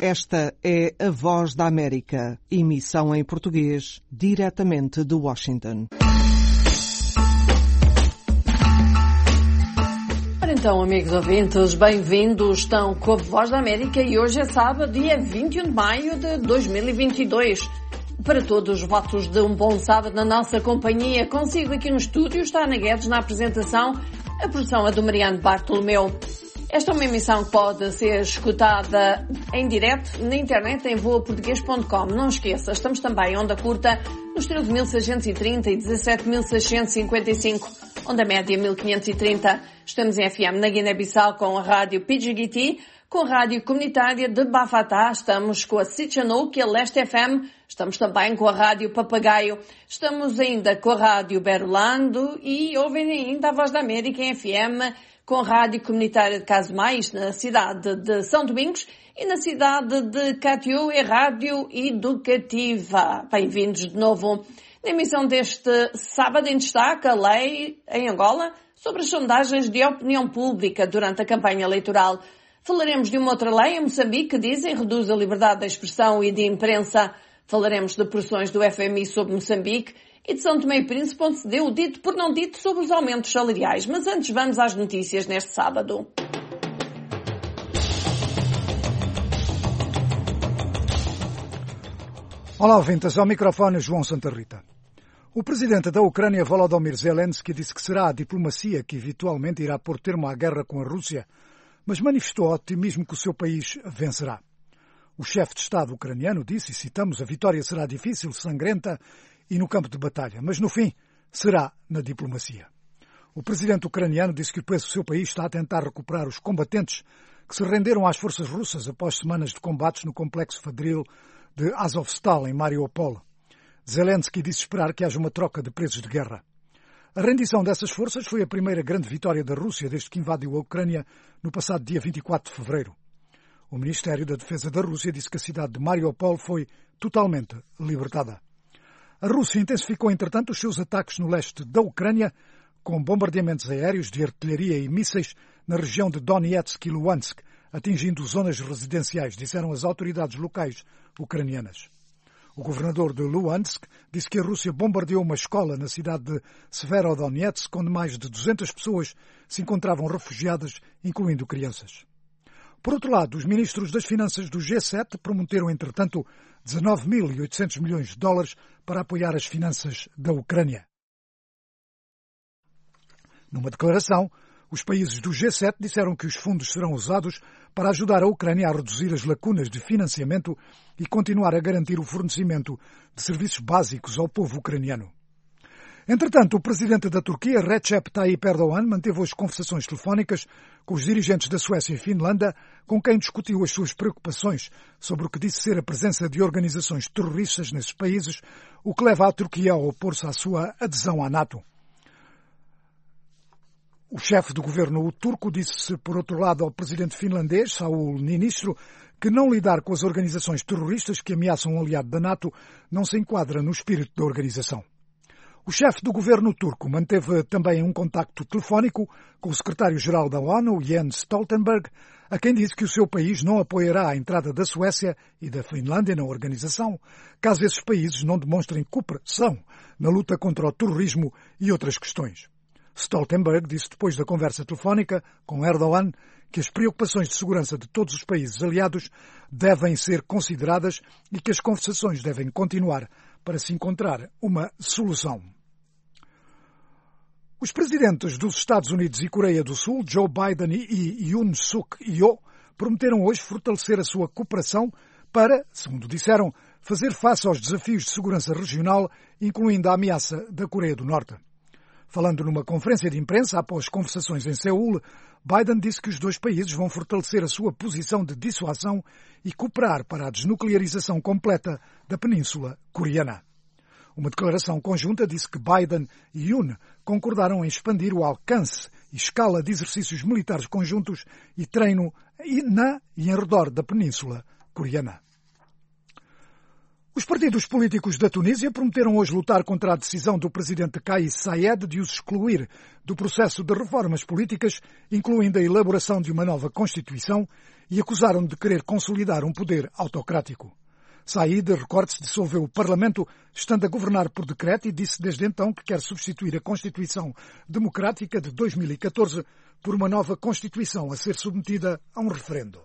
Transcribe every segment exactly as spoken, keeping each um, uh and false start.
Esta é a Voz da América, emissão em português, diretamente de Washington. Ora então, amigos ouvintes, bem-vindos. Estão com a Voz da América e hoje é sábado, dia vinte e um de maio de dois mil e vinte e dois. Para todos os votos de um bom sábado na nossa companhia, consigo aqui no estúdio, está a Ana Guedes na apresentação, a produção é do Mariano Bartolomeu. Esta é uma emissão que pode ser escutada em direto na internet em voa português ponto com. Não esqueça, estamos também em onda curta nos treze mil seiscentos e trinta e dezassete mil seiscentos e cinquenta e cinco, onda média mil quinhentos e trinta. Estamos em F M na Guiné-Bissau com a rádio P G G T, com a rádio comunitária de Bafatá, estamos com a Sitchanouk e a Leste F M, estamos também com a rádio Papagaio, estamos ainda com a rádio Berlando e ouvem ainda a Voz da América em F M, com a rádio comunitária de Casumais, na cidade de São Domingos, e na cidade de Catiú, é rádio educativa. Bem-vindos de novo. Na emissão deste sábado em destaque, a lei em Angola sobre as sondagens de opinião pública durante a campanha eleitoral. Falaremos de uma outra lei em Moçambique que dizem reduz a liberdade de expressão e de imprensa. Falaremos de pressões do F M I sobre Moçambique e de São Tomé e Príncipe, onde se deu o dito por não dito sobre os aumentos salariais. Mas antes vamos às notícias neste sábado. Olá, ouvintes, ao microfone João Santa Rita. O presidente da Ucrânia, Volodymyr Zelensky, disse que será a diplomacia que eventualmente irá pôr termo à guerra com a Rússia, mas manifestou otimismo que o seu país vencerá. O chefe de Estado ucraniano disse, e citamos, a vitória será difícil, sangrenta e no campo de batalha, mas no fim será na diplomacia. O presidente ucraniano disse que o seu país está a tentar recuperar os combatentes que se renderam às forças russas após semanas de combates no complexo fabril de Azovstal, em Mariupol. Zelensky disse esperar que haja uma troca de presos de guerra. A rendição dessas forças foi a primeira grande vitória da Rússia desde que invadiu a Ucrânia no passado dia vinte e quatro de fevereiro. O Ministério da Defesa da Rússia disse que a cidade de Mariupol foi totalmente libertada. A Rússia intensificou, entretanto, os seus ataques no leste da Ucrânia, com bombardeamentos aéreos de artilharia e mísseis na região de Donetsk e Luhansk, atingindo zonas residenciais, disseram as autoridades locais ucranianas. O governador de Luhansk disse que a Rússia bombardeou uma escola na cidade de Severodonetsk, onde mais de duzentas pessoas se encontravam refugiadas, incluindo crianças. Por outro lado, os ministros das Finanças do G sete prometeram, entretanto, dezanove mil e oitocentos milhões de dólares para apoiar as finanças da Ucrânia. Numa declaração, os países do G sete disseram que os fundos serão usados para ajudar a Ucrânia a reduzir as lacunas de financiamento e continuar a garantir o fornecimento de serviços básicos ao povo ucraniano. Entretanto, o presidente da Turquia, Recep Tayyip Erdogan, manteve hoje conversações telefónicas com os dirigentes da Suécia e Finlândia, com quem discutiu as suas preocupações sobre o que disse ser a presença de organizações terroristas nesses países, o que leva a Turquia a opor-se à sua adesão à NATO. O chefe do governo turco disse, por outro lado, ao presidente finlandês, Saul Niinistö, que não lidar com as organizações terroristas que ameaçam um aliado da NATO não se enquadra no espírito da organização. O chefe do governo turco manteve também um contacto telefónico com o secretário-geral da ONU, Jens Stoltenberg, a quem disse que o seu país não apoiará a entrada da Suécia e da Finlândia na organização, caso esses países não demonstrem cooperação na luta contra o terrorismo e outras questões. Stoltenberg disse depois da conversa telefónica com Erdogan que as preocupações de segurança de todos os países aliados devem ser consideradas e que as conversações devem continuar para se encontrar uma solução. Os presidentes dos Estados Unidos e Coreia do Sul, Joe Biden e Yoon Suk Yeol, prometeram hoje fortalecer a sua cooperação para, segundo disseram, fazer face aos desafios de segurança regional, incluindo a ameaça da Coreia do Norte. Falando numa conferência de imprensa após conversações em Seul, Biden disse que os dois países vão fortalecer a sua posição de dissuasão e cooperar para a desnuclearização completa da Península Coreana. Uma declaração conjunta disse que Biden e Yoon concordaram em expandir o alcance e escala de exercícios militares conjuntos e treino na e em redor da Península Coreana. Os partidos políticos da Tunísia prometeram hoje lutar contra a decisão do presidente Kais Saied de os excluir do processo de reformas políticas, incluindo a elaboração de uma nova Constituição, e acusaram de querer consolidar um poder autocrático. Saïd, recorde-se, dissolveu o Parlamento, estando a governar por decreto, e disse desde então que quer substituir a Constituição Democrática de dois mil e catorze por uma nova Constituição a ser submetida a um referendo.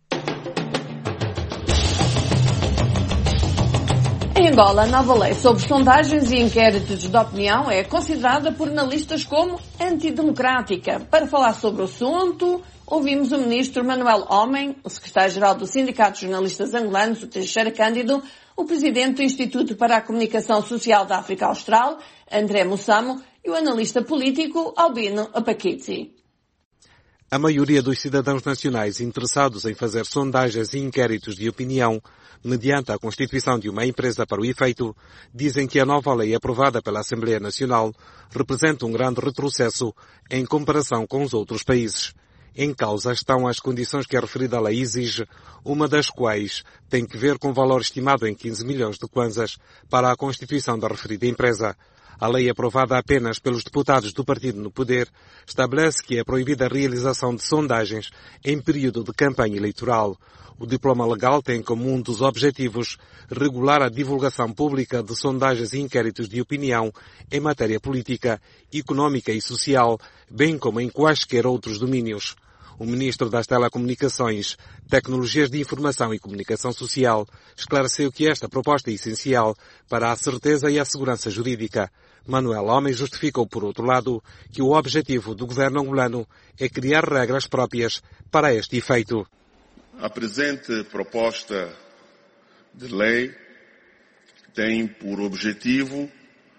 Em Angola, a nova lei sobre sondagens e inquéritos de opinião é considerada por analistas como antidemocrática. Para falar sobre o assunto, ouvimos o ministro Manuel Homem, o secretário-geral do Sindicato de Jornalistas Angolanos, o Teixeira Cândido, o presidente do Instituto para a Comunicação Social da África Austral, André Mussamo, e o analista político Albino Apakidze. A maioria dos cidadãos nacionais interessados em fazer sondagens e inquéritos de opinião mediante a constituição de uma empresa para o efeito, dizem que a nova lei aprovada pela Assembleia Nacional representa um grande retrocesso em comparação com os outros países. Em causa estão as condições que a referida lei exige, uma das quais tem que ver com o valor estimado em quinze milhões de kwanzas para a constituição da referida empresa. A lei aprovada apenas pelos deputados do partido no poder estabelece que é proibida a realização de sondagens em período de campanha eleitoral. O diploma legal tem como um dos objetivos regular a divulgação pública de sondagens e inquéritos de opinião em matéria política, económica e social, bem como em quaisquer outros domínios. O ministro das Telecomunicações, Tecnologias de Informação e Comunicação Social esclareceu que esta proposta é essencial para a certeza e a segurança jurídica. Manuel Homem justificou, por outro lado, que o objetivo do governo angolano é criar regras próprias para este efeito. A presente proposta de lei tem por objetivo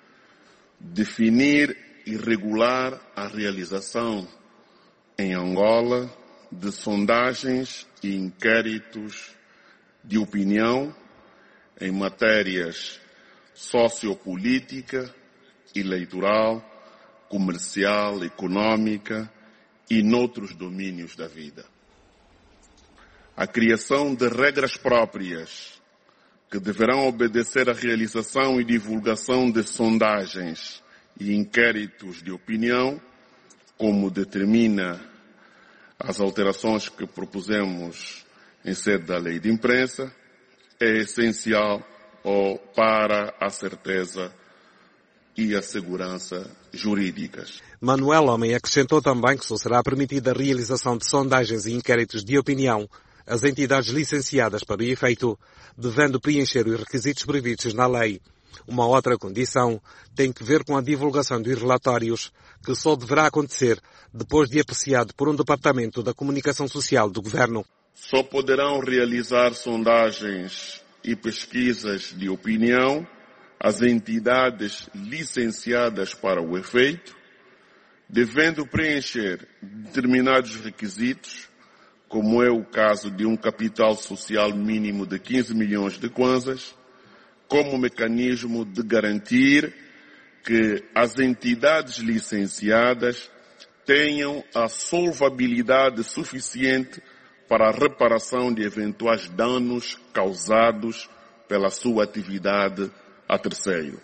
definir e regular a realização em Angola de sondagens e inquéritos de opinião em matérias sociopolítica, eleitoral, comercial, económica e noutros domínios da vida. A criação de regras próprias que deverão obedecer à realização e divulgação de sondagens e inquéritos de opinião, como determina as alterações que propusemos em sede da lei de imprensa, é essencial para a certeza e a segurança jurídicas. Manuel Homem acrescentou também que só será permitida a realização de sondagens e inquéritos de opinião as entidades licenciadas para o efeito, devendo preencher os requisitos previstos na lei. Uma outra condição tem que ver com a divulgação dos relatórios, que só deverá acontecer depois de apreciado por um departamento da comunicação social do governo. Só poderão realizar sondagens e pesquisas de opinião as entidades licenciadas para o efeito, devendo preencher determinados requisitos, como é o caso de um capital social mínimo de quinze milhões de kwanzas, como mecanismo de garantir que as entidades licenciadas tenham a solvabilidade suficiente para a reparação de eventuais danos causados pela sua atividade a terceiro.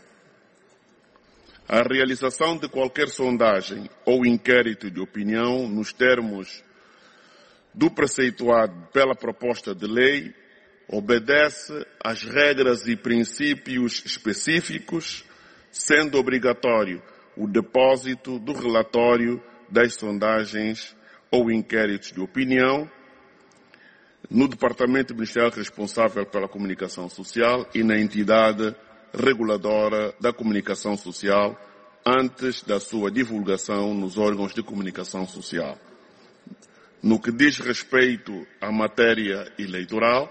A realização de qualquer sondagem ou inquérito de opinião, nos termos do preceituado pela proposta de lei, obedece às regras e princípios específicos, sendo obrigatório o depósito do relatório das sondagens ou inquéritos de opinião no Departamento Ministerial responsável pela comunicação social e na entidade reguladora da comunicação social antes da sua divulgação nos órgãos de comunicação social. No que diz respeito à matéria eleitoral,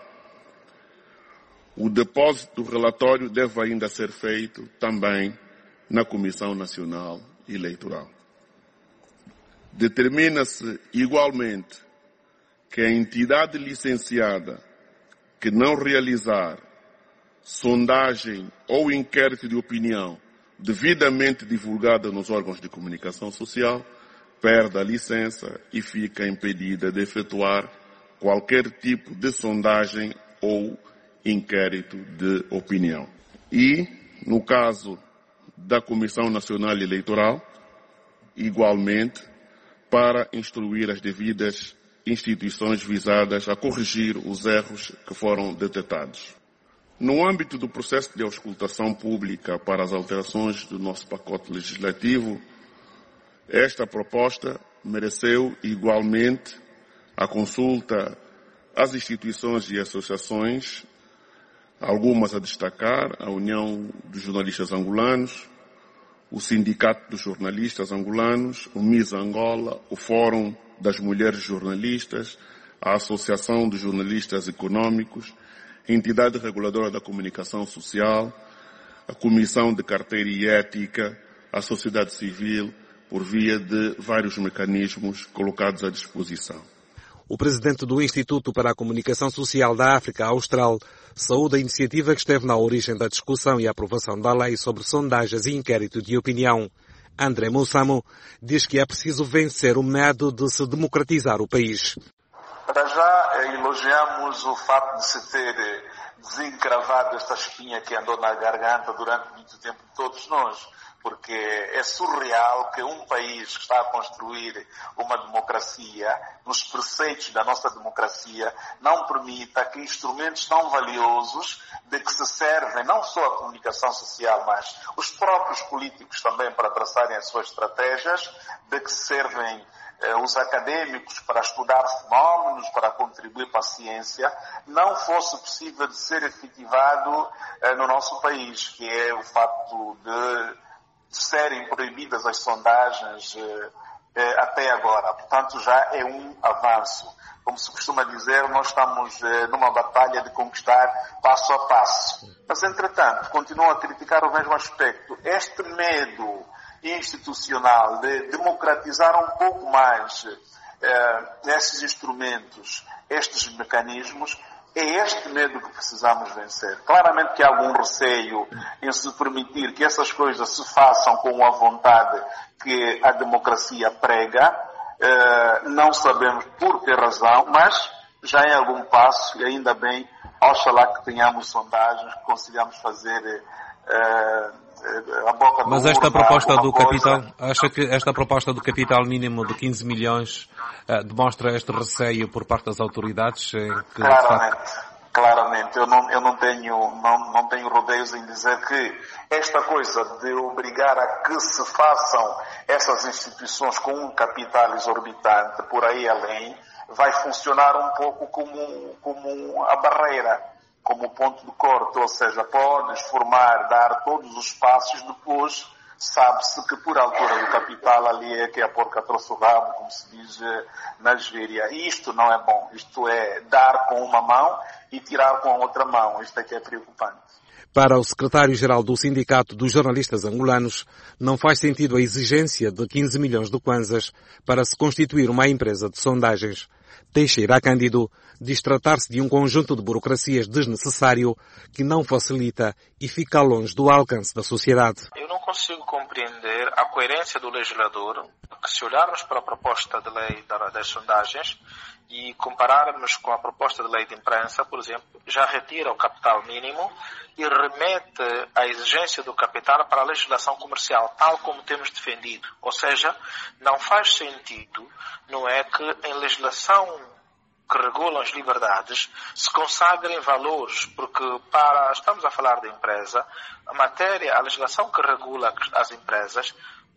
o depósito do relatório deve ainda ser feito também na Comissão Nacional Eleitoral. Determina-se igualmente que a entidade licenciada que não realizar sondagem ou inquérito de opinião devidamente divulgada nos órgãos de comunicação social perde a licença e fica impedida de efetuar qualquer tipo de sondagem ou inquérito de opinião. E, no caso da Comissão Nacional Eleitoral, igualmente, para instruir as devidas instituições visadas a corrigir os erros que foram detectados. No âmbito do processo de auscultação pública para as alterações do nosso pacote legislativo, esta proposta mereceu igualmente a consulta às instituições e associações, algumas a destacar, a União dos Jornalistas Angolanos, o Sindicato dos Jornalistas Angolanos, o M I S Angola, o Fórum das Mulheres Jornalistas, a Associação dos Jornalistas Econômicos, a Entidade Reguladora da Comunicação Social, a Comissão de Carteira e Ética, a sociedade civil, por via de vários mecanismos colocados à disposição. O presidente do Instituto para a Comunicação Social da África Austral saúda a iniciativa que esteve na origem da discussão e aprovação da lei sobre sondagens e inquérito de opinião. André Moussamo diz que é preciso vencer o medo de se democratizar o país. Para já, elogiamos o facto de se ter desencravado esta espinha que andou na garganta durante muito tempo de todos nós, porque é surreal que um país que está a construir uma democracia, nos preceitos da nossa democracia, não permita que instrumentos tão valiosos de que se servem não só a comunicação social, mas os próprios políticos também para traçarem as suas estratégias, de que se servem eh, os acadêmicos para estudar fenómenos, para contribuir para a ciência, não fosse possível de ser efetivado eh, no nosso país, que é o facto de serem proibidas as sondagens eh, eh, até agora. Portanto, já é um avanço. Como se costuma dizer, nós estamos eh, numa batalha de conquistar passo a passo. Mas, entretanto, continuam a criticar o mesmo aspecto. Este medo institucional de democratizar um pouco mais eh, esses instrumentos, estes mecanismos, é este medo que precisamos vencer. Claramente que há algum receio em se permitir que essas coisas se façam com a vontade que a democracia prega. Uh, não sabemos por que razão, mas já em algum passo, e ainda bem, oxalá que tenhamos sondagens, que consigamos fazer uh, a boca do Mas esta urna, proposta do coisa. capital, acha que esta proposta do capital mínimo de quinze milhões uh, demonstra este receio por parte das autoridades? Em que, claramente, facto... claramente. Eu não, eu não tenho, não, não tenho rodeios em dizer que esta coisa de obrigar a que se façam essas instituições com um capital exorbitante por aí além, vai funcionar um pouco como, como a barreira, como ponto de corte, ou seja, podes formar, dar todos os passos, depois sabe-se que por altura do capital ali é que a porca trouxe o rabo, como se diz na gíria. E isto não é bom, isto é dar com uma mão e tirar com a outra mão, isto é que é preocupante. Para o secretário-geral do Sindicato dos Jornalistas Angolanos, não faz sentido a exigência de quinze milhões de kwanzas para se constituir uma empresa de sondagens. Teixeira Cândido diz tratar-se de um conjunto de burocracias desnecessário que não facilita e fica longe do alcance da sociedade. Eu não consigo compreender a coerência do legislador, que se olharmos para a proposta de lei das sondagens e compararmos com a proposta de lei de imprensa, por exemplo, já retira o capital mínimo e remete a exigência do capital para a legislação comercial, tal como temos defendido. Ou seja, não faz sentido, não é, que em legislação que regulam as liberdades se consagrem valores, porque para, estamos a falar de empresa, a matéria, a legislação que regula as empresas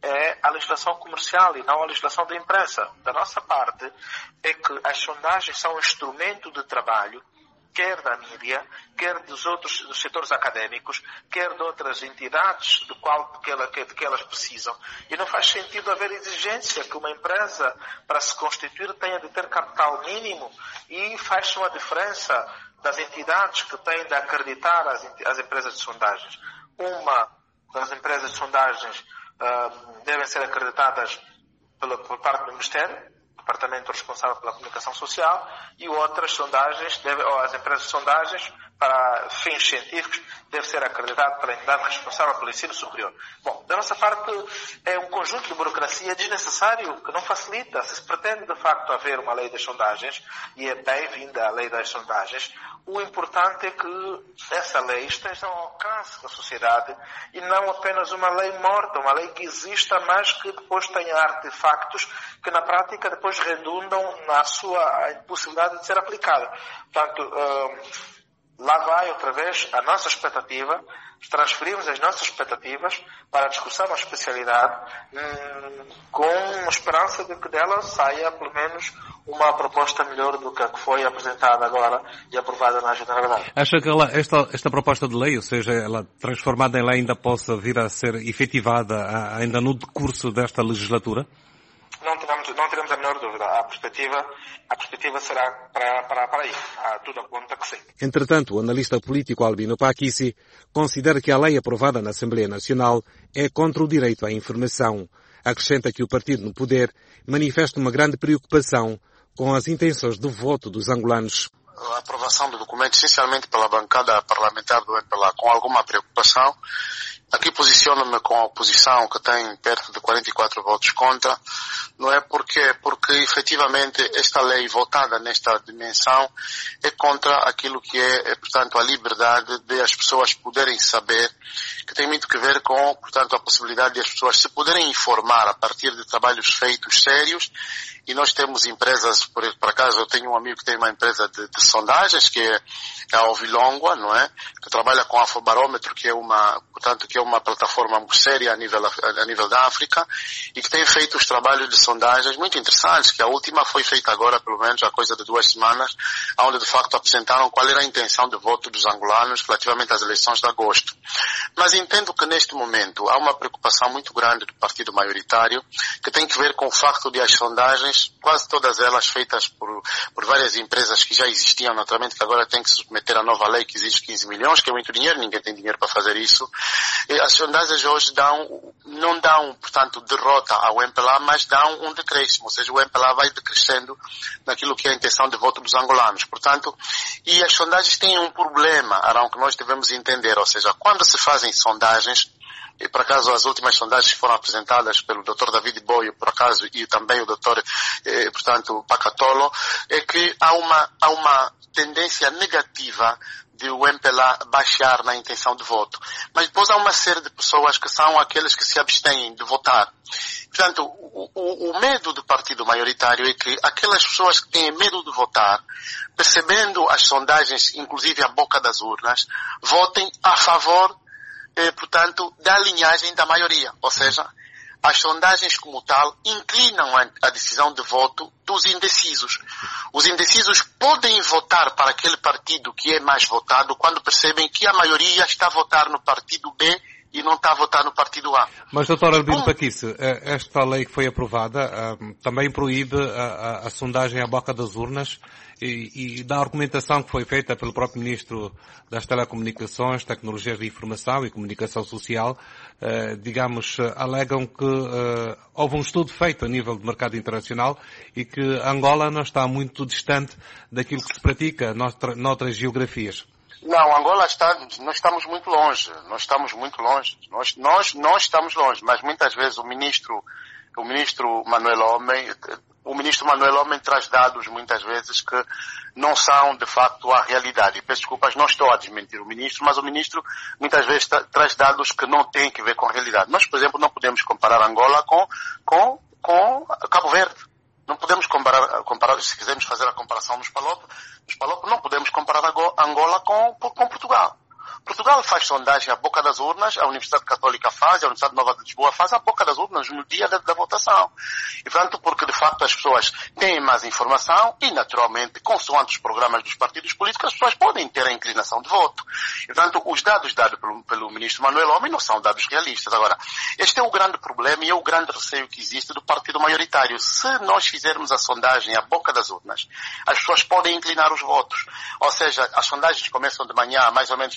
é a legislação comercial e não a legislação da imprensa. Da nossa parte, é que as sondagens são um instrumento de trabalho, quer da mídia, quer dos outros dos setores académicos, quer de outras entidades do qual, de, que ela, de que elas precisam. E não faz sentido haver exigência que uma empresa, para se constituir, tenha de ter capital mínimo, e faz uma diferença das entidades que têm de acreditar as, as empresas de sondagens. Uma das empresas de sondagens uh, devem ser acreditadas pela, por parte do Ministério, departamento responsável pela comunicação social, e outras sondagens, deve, ou as empresas de sondagens, para fins científicos, deve ser acreditado pela entidade responsável pelo ensino superior. Bom, da nossa parte, é um conjunto de burocracia desnecessário que não facilita. Se pretende, de facto, haver uma lei das sondagens, e é bem-vinda a lei das sondagens, o importante é que essa lei esteja ao alcance da sociedade e não apenas uma lei morta, uma lei que exista, mas que depois tenha artefactos que, na prática, depois redundam na sua impossibilidade de ser aplicada. Portanto, uh, lá vai outra vez a nossa expectativa, transferimos as nossas expectativas para a discussão da especialidade, hum, com a esperança de que dela saia pelo menos uma proposta melhor do que a que foi apresentada agora e aprovada na Generalidade. Acha que ela, esta, esta proposta de lei, ou seja, ela transformada em lei, ainda possa vir a ser efetivada ainda no decurso desta legislatura? Não teremos, não teremos a menor dúvida. A perspectiva, a perspectiva será para, para, para aí. Há tudo aponta que sim. Entretanto, o analista político Albino Pakissi considera que a lei aprovada na Assembleia Nacional é contra o direito à informação. Acrescenta que o partido no poder manifesta uma grande preocupação com as intenções de voto dos angolanos. A aprovação do documento, essencialmente pela bancada parlamentar do M P L A, com alguma preocupação. Aqui posiciono-me com a oposição, que tem perto de quarenta e quatro votos contra. Não é porque, porque efetivamente esta lei votada nesta dimensão é contra aquilo que é, é, portanto, a liberdade de as pessoas poderem saber, que tem muito que ver com, portanto, a possibilidade de as pessoas se poderem informar a partir de trabalhos feitos sérios. E nós temos empresas, por, por acaso eu tenho um amigo que tem uma empresa de, de sondagens, que é a Ovilongua, não é? Que trabalha com a Afobarómetro, que é uma, portanto, que é uma plataforma muito séria a nível, a nível da África, e que tem feito os trabalhos de sondagens muito interessantes, que a última foi feita agora, pelo menos, há coisa de duas semanas, onde de facto apresentaram qual era a intenção de voto dos angolanos relativamente às eleições de agosto. Mas entendo que neste momento há uma preocupação muito grande do partido maioritário, que tem que ver com o facto de as sondagens, quase todas elas feitas por, por várias empresas que já existiam, naturalmente, que agora tem que se submeter à nova lei que exige quinze milhões, que é muito dinheiro, ninguém tem dinheiro para fazer isso. E as sondagens hoje dão, não dão, portanto, derrota ao M P L A, mas dão um decréscimo, ou seja, o M P L A vai decrescendo naquilo que é a intenção de voto dos angolanos. Portanto, e as sondagens têm um problema, Arão, que nós devemos entender, ou seja, quando se fazem sondagens, e por acaso as últimas sondagens que foram apresentadas pelo doutor David Boio, por acaso, e também o doutor, eh, portanto, Pacatolo, é que há uma, há uma tendência negativa de o M P L A baixar na intenção de voto. Mas depois há uma série de pessoas que são aqueles que se abstêm de votar. Portanto, o, o, o medo do partido maioritário é que aquelas pessoas que têm medo de votar, percebendo as sondagens, inclusive a boca das urnas, votem a favor, eh, portanto, da linhagem da maioria. Ou seja, as sondagens como tal inclinam a, a decisão de voto dos indecisos. Os indecisos podem votar para aquele partido que é mais votado quando percebem que a maioria está a votar no partido B e não está a votar no partido A. Mas, doutor Albino Pakissi, esta lei que foi aprovada um, também proíbe a, a, a sondagem à boca das urnas e, e da argumentação que foi feita pelo próprio Ministro das Telecomunicações, Tecnologias de Informação e Comunicação Social, uh, digamos, uh, alegam que uh, houve um estudo feito a nível de mercado internacional e que Angola não está muito distante daquilo que se pratica noutra, noutras geografias. Não, Angola está, nós estamos muito longe, nós estamos muito longe, nós, nós, nós estamos longe, mas muitas vezes o ministro, o ministro Manuel Homem, o ministro Manuel Homem traz dados muitas vezes que não são de facto a realidade. Peço desculpas, não estou a desmentir o ministro, mas o ministro muitas vezes tra- traz dados que não têm que ver com a realidade. Nós, por exemplo, não podemos comparar Angola com, com, com Cabo Verde. Não podemos comparar, comparar, se quisermos fazer a comparação nos Palop, nos Palop não podemos comparar Angola com, com Portugal. Portugal faz sondagem à boca das urnas, a Universidade Católica faz, a Universidade Nova de Lisboa faz à boca das urnas no dia da, da votação. E, portanto, porque de facto as pessoas têm mais informação e, naturalmente, consoante os programas dos partidos políticos, as pessoas podem ter a inclinação de voto. E, portanto, os dados dados pelo, pelo ministro Manuel Homem não são dados realistas. Agora, este é o grande problema e é o grande receio que existe do partido maioritário. Se nós fizermos a sondagem à boca das urnas, as pessoas podem inclinar os votos. Ou seja, as sondagens começam de manhã, mais ou menos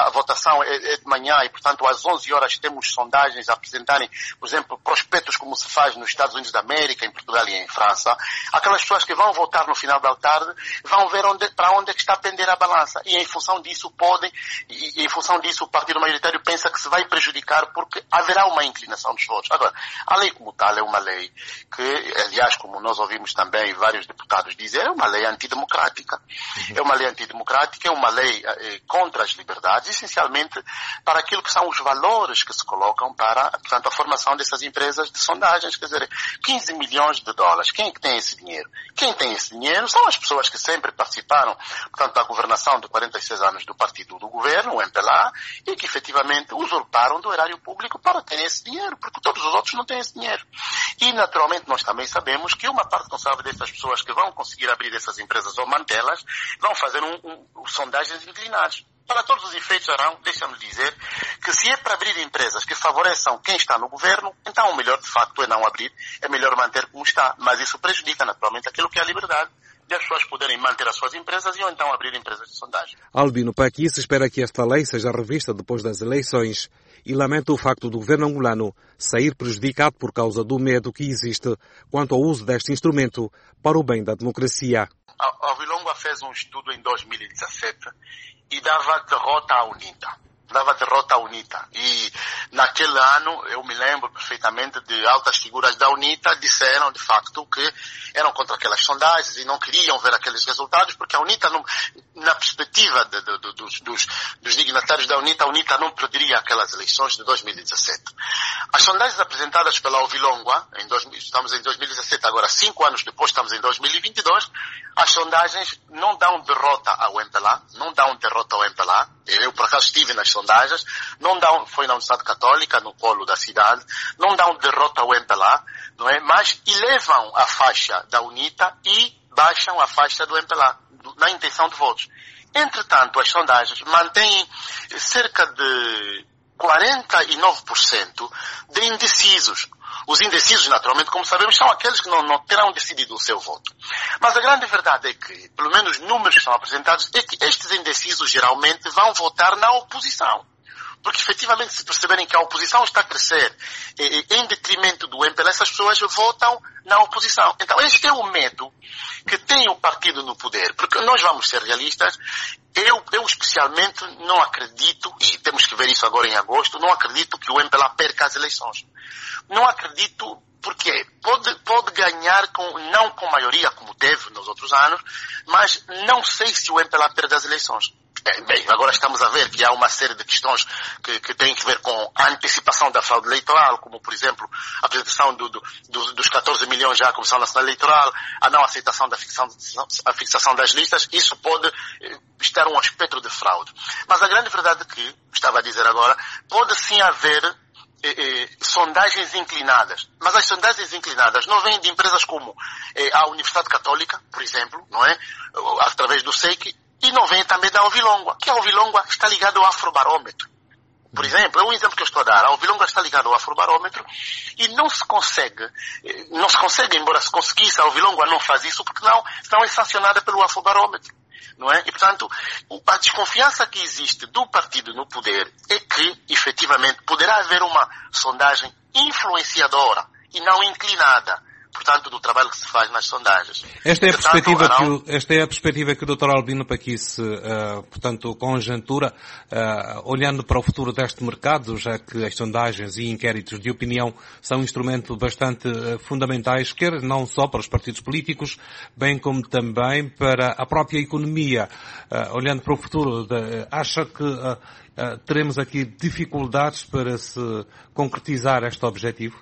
a votação é, é de manhã e, portanto, às onze horas temos sondagens a apresentarem, por exemplo, prospectos como se faz nos Estados Unidos da América, em Portugal e em França, aquelas pessoas que vão votar no final da tarde vão ver onde, para onde é que está a pender a balança. E em função disso podem, e em função disso o partido maioritário pensa que se vai prejudicar porque haverá uma inclinação dos votos. Agora, a lei como tal é uma lei que, aliás, como nós ouvimos também vários deputados dizer, é uma lei antidemocrática. Uhum. É uma lei antidemocrática, é uma lei eh, contra as liberdades, essencialmente para aquilo que são os valores que se colocam para, portanto, a formação dessas empresas de sondagens. Quer dizer, quinze milhões de dólares. Quem é que tem esse dinheiro? Quem tem esse dinheiro são as pessoas que sempre participaram, portanto, da governação de quarenta e seis anos do partido do governo, o M P L A, e que efetivamente usurparam do erário público para ter esse dinheiro, porque todos os outros não têm esse dinheiro. E, naturalmente, nós também sabemos que uma parte considerável dessas pessoas que vão conseguir abrir essas empresas ou mantê-las, vão fazer um, um, um, sondagens inclinadas. Para todos os efeitos, Arão, deixa-me dizer que se é para abrir empresas que favoreçam quem está no governo, então o melhor de facto é não abrir, é melhor manter como está. Mas isso prejudica naturalmente aquilo que é a liberdade de as pessoas poderem manter as suas empresas e ou então abrir empresas de sondagem. Albino Paquis espera que esta lei seja revista depois das eleições e lamenta o facto do governo angolano sair prejudicado por causa do medo que existe quanto ao uso deste instrumento para o bem da democracia. A Vilonga fez um estudo em dois mil e dezassete e dava derrota à UNITA. Dava derrota à UNITA. E naquele ano, eu me lembro perfeitamente de altas figuras da UNITA disseram, de facto, que eram contra aquelas sondagens e não queriam ver aqueles resultados, porque a UNITA, não, na perspectiva de, de, de, dos, dos, dos dignatários da UNITA, a UNITA não perderia aquelas eleições de dois mil e dezassete. As sondagens apresentadas pela Ovilongua, em dois, estamos em dois mil e dezassete, agora cinco anos depois estamos em dois mil e vinte e dois, as sondagens não dão derrota ao M P L A, não dão derrota ao M P L A. Eu, por acaso, estive nas sondagens, não dão, foi na Universidade Católica, no polo da cidade, não dão derrota ao M P L A, não é? Mas elevam a faixa da UNITA e baixam a faixa do M P L A, na intenção de votos. Entretanto, as sondagens mantêm cerca de quarenta e nove por cento de indecisos. Os indecisos, naturalmente, como sabemos, são aqueles que não, não terão decidido o seu voto. Mas a grande verdade é que, pelo menos números que são apresentados, é que estes indecisos geralmente vão votar na oposição. Porque, efetivamente, se perceberem que a oposição está a crescer eh, em detrimento do M P L A, essas pessoas votam na oposição. Então, este é o medo que tem o partido no poder. Porque nós vamos ser realistas. Eu, eu especialmente não acredito, e temos que ver isso agora em agosto, não acredito que o M P L A perca as eleições. Não acredito porque pode, pode ganhar com, não com maioria como teve nos outros anos, mas não sei se o M P L A perde as eleições. Bem, agora estamos a ver que há uma série de questões que, que têm que ver com a antecipação da fraude eleitoral, como, por exemplo, a apresentação do, do, dos catorze milhões já à Comissão Nacional Eleitoral, a não aceitação da fixação, a fixação das listas. Isso pode eh, estar um aspecto de fraude. Mas a grande verdade é que, estava a dizer agora, pode sim haver eh, eh, sondagens inclinadas. Mas as sondagens inclinadas não vêm de empresas como eh, a Universidade Católica, por exemplo, não é? Através do S E C, e não vem também da Ovilongua, que a Ovilongua está ligada ao Afrobarómetro. Por exemplo, é um exemplo que eu estou a dar. A Ovilongua está ligada ao Afrobarómetro e não se consegue, não se consegue, embora se conseguisse, a Ovilongua não faz isso porque não, não é sancionada pelo Afrobarómetro. Não é? E, portanto, a desconfiança que existe do partido no poder é que, efetivamente, poderá haver uma sondagem influenciadora e não inclinada, portanto, do trabalho que se faz nas sondagens. Esta é a perspectiva que o, esta é a perspectiva que o doutor Albino Paquis, uh, portanto, conjuntura, uh, olhando para o futuro deste mercado, já que as sondagens e inquéritos de opinião são um instrumento bastante uh, fundamentais, quer não só para os partidos políticos, bem como também para a própria economia. Uh, olhando para o futuro, de, acha que uh, uh, teremos aqui dificuldades para se concretizar este objetivo?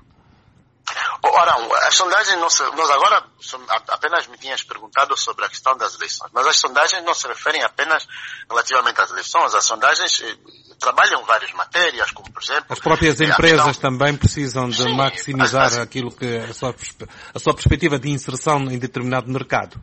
Ora, as sondagens, não se, nós agora apenas me tinhas perguntado sobre a questão das eleições, mas as sondagens não se referem apenas relativamente às eleições. As sondagens eh, trabalham várias matérias, como por exemplo... As próprias eh, empresas questão... também precisam de Sim, maximizar as, as... aquilo que é a sua, a sua perspectiva de inserção em determinado mercado.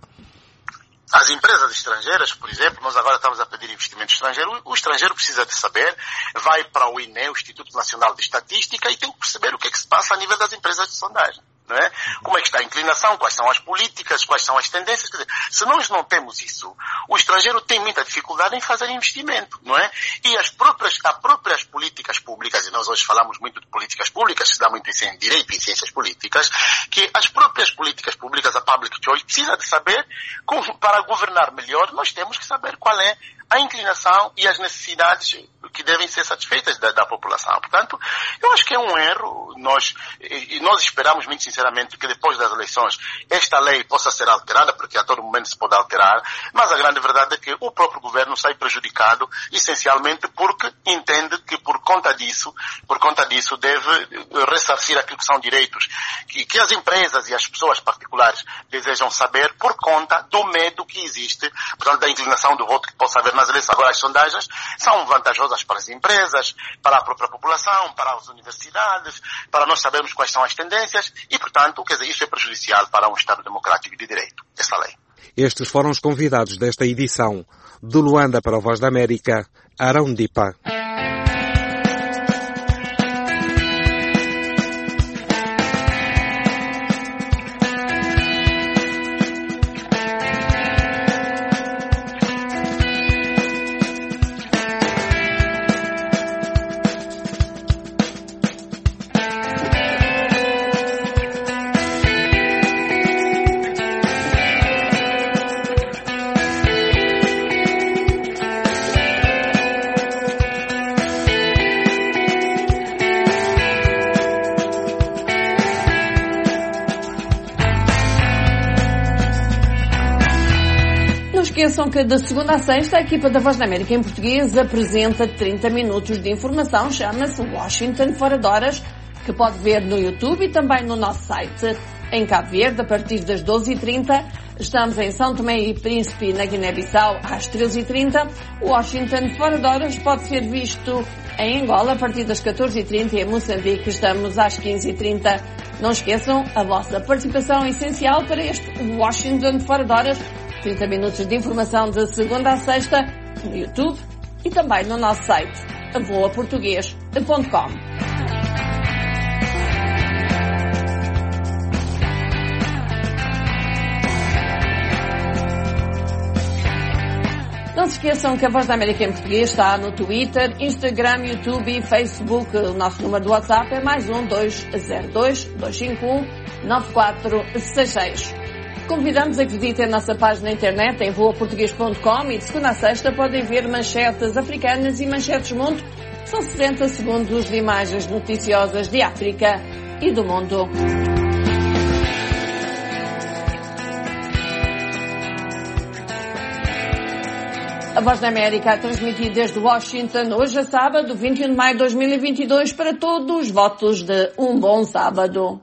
As empresas estrangeiras, por exemplo, nós agora estamos a pedir investimento estrangeiro. O estrangeiro precisa de saber, vai para o I N E, o Instituto Nacional de Estatística, e tem que perceber o que é que se passa a nível das empresas de sondagem. Não é? Como é que está a inclinação, quais são as políticas, quais são as tendências. Quer dizer, se nós não temos isso, o estrangeiro tem muita dificuldade em fazer investimento, não é? E as próprias, as próprias políticas públicas, e nós hoje falamos muito de políticas públicas, se dá muito em direito e em ciências políticas, que as próprias políticas públicas, a public choice, precisa de saber, como, para governar melhor, nós temos que saber qual é a inclinação e as necessidades que devem ser satisfeitas da, da população. Portanto, eu acho que é um erro. Nós, e nós esperamos muito sinceramente que depois das eleições esta lei possa ser alterada, porque a todo momento se pode alterar, mas a grande verdade é que o próprio governo sai prejudicado, essencialmente porque entende que por conta disso, por conta disso deve ressarcir aquilo que são direitos que, que as empresas e as pessoas particulares desejam saber por conta do medo que existe, portanto, da inclinação do voto que possa haver nas eleições. Agora, as sondagens são vantajosas para as empresas, para a própria população, para as universidades, para nós sabermos quais são as tendências e, portanto, quer dizer, isso é prejudicial para um Estado democrático de direito, essa lei. Estes foram os convidados desta edição. De Luanda para a Voz da América, Arão Dipa. Esqueçam que de segunda a sexta a equipa da Voz da América em português apresenta trinta minutos de informação, chama-se Washington Fora de Horas, que pode ver no YouTube e também no nosso site. Em Cabo Verde, a partir das doze e trinta, estamos em São Tomé e Príncipe, na Guiné-Bissau, às treze e trinta. Washington Fora de Horas pode ser visto em Angola, a partir das catorze e trinta, e em Moçambique estamos às quinze e trinta. Não esqueçam, a vossa participação é essencial para este Washington Fora de Horas. trinta minutos de informação de segunda a sexta no YouTube e também no nosso site, a voa português ponto com. Não se esqueçam que a Voz da América em português está no Twitter, Instagram, YouTube e Facebook. O nosso número do WhatsApp é mais um dois zero dois, dois cinco um, nove quatro seis seis. Convidamos a que visitem a nossa página na internet em voa português ponto com e de segunda a sexta podem ver manchetes africanas e manchetes mundo. São sessenta segundos de imagens noticiosas de África e do mundo. A Voz da América a transmitir desde Washington, hoje é sábado, vinte e um de maio de dois mil e vinte e dois, para todos os votos de um bom sábado.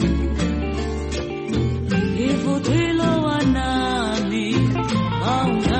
Oh,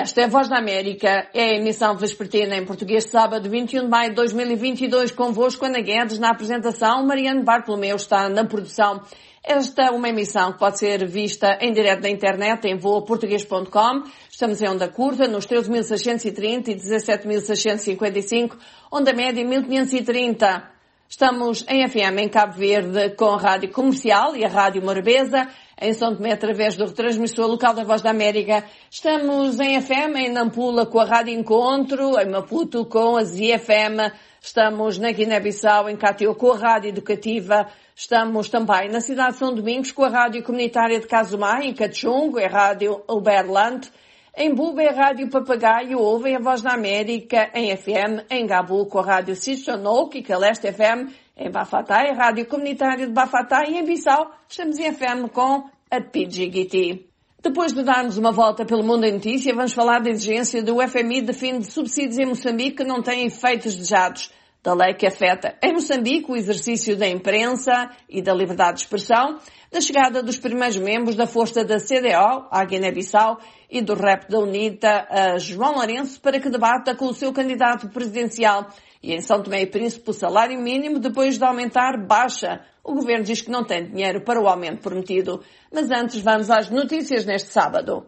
Esta é a Voz da América, é a emissão vespertina em português de sábado vinte e um de maio de dois mil e vinte e dois, convosco Ana Guedes na apresentação, Mariano Bartolomeu está na produção. Esta é uma emissão que pode ser vista em direto na internet em voa português ponto com. Estamos em onda curta nos treze mil seiscentos e trinta e dezassete mil seiscentos e cinquenta e cinco, onda média mil quinhentos e trinta. Estamos em F M em Cabo Verde com a Rádio Comercial e a Rádio Morabeza, em São Tomé através do retransmissor local da Voz da América. Estamos em F M em Nampula com a Rádio Encontro, em Maputo com a Z F M. Estamos na Guiné-Bissau em Catió com a Rádio Educativa. Estamos também na cidade de São Domingos com a Rádio Comunitária de Casumai, em Cachungo, a Rádio Uberlante. Em Buba, a Rádio Papagaio, ouvem a Voz da América em F M, em Gabu, com a Rádio Sistonouk e Caleste F M, em Bafatá, a Rádio Comunitária de Bafatá e em Bissau, estamos em F M com a P G G T. Depois de darmos uma volta pelo mundo em notícia, vamos falar da exigência do F M I de fim de subsídios em Moçambique que não têm efeitos desejados, da lei que afeta em Moçambique o exercício da imprensa e da liberdade de expressão, da chegada dos primeiros membros da força da C D O à Guiné-Bissau e do rap da UNITA a João Lourenço para que debata com o seu candidato presidencial. E em São Tomé e Príncipe o salário mínimo, depois de aumentar, baixa. O governo diz que não tem dinheiro para o aumento prometido. Mas antes vamos às notícias neste sábado.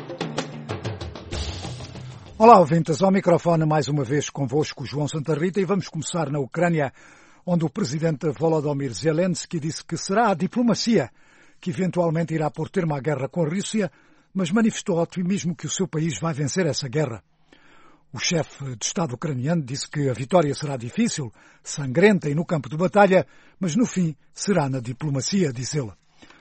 Olá, ouvintes, ao microfone mais uma vez convosco João Santa Rita e vamos começar na Ucrânia, onde o presidente Volodymyr Zelensky disse que será a diplomacia que eventualmente irá pôr termo à guerra com a Rússia, mas manifestou otimismo que o seu país vai vencer essa guerra. O chefe de Estado ucraniano disse que a vitória será difícil, sangrenta e no campo de batalha, mas no fim será na diplomacia, disse ele.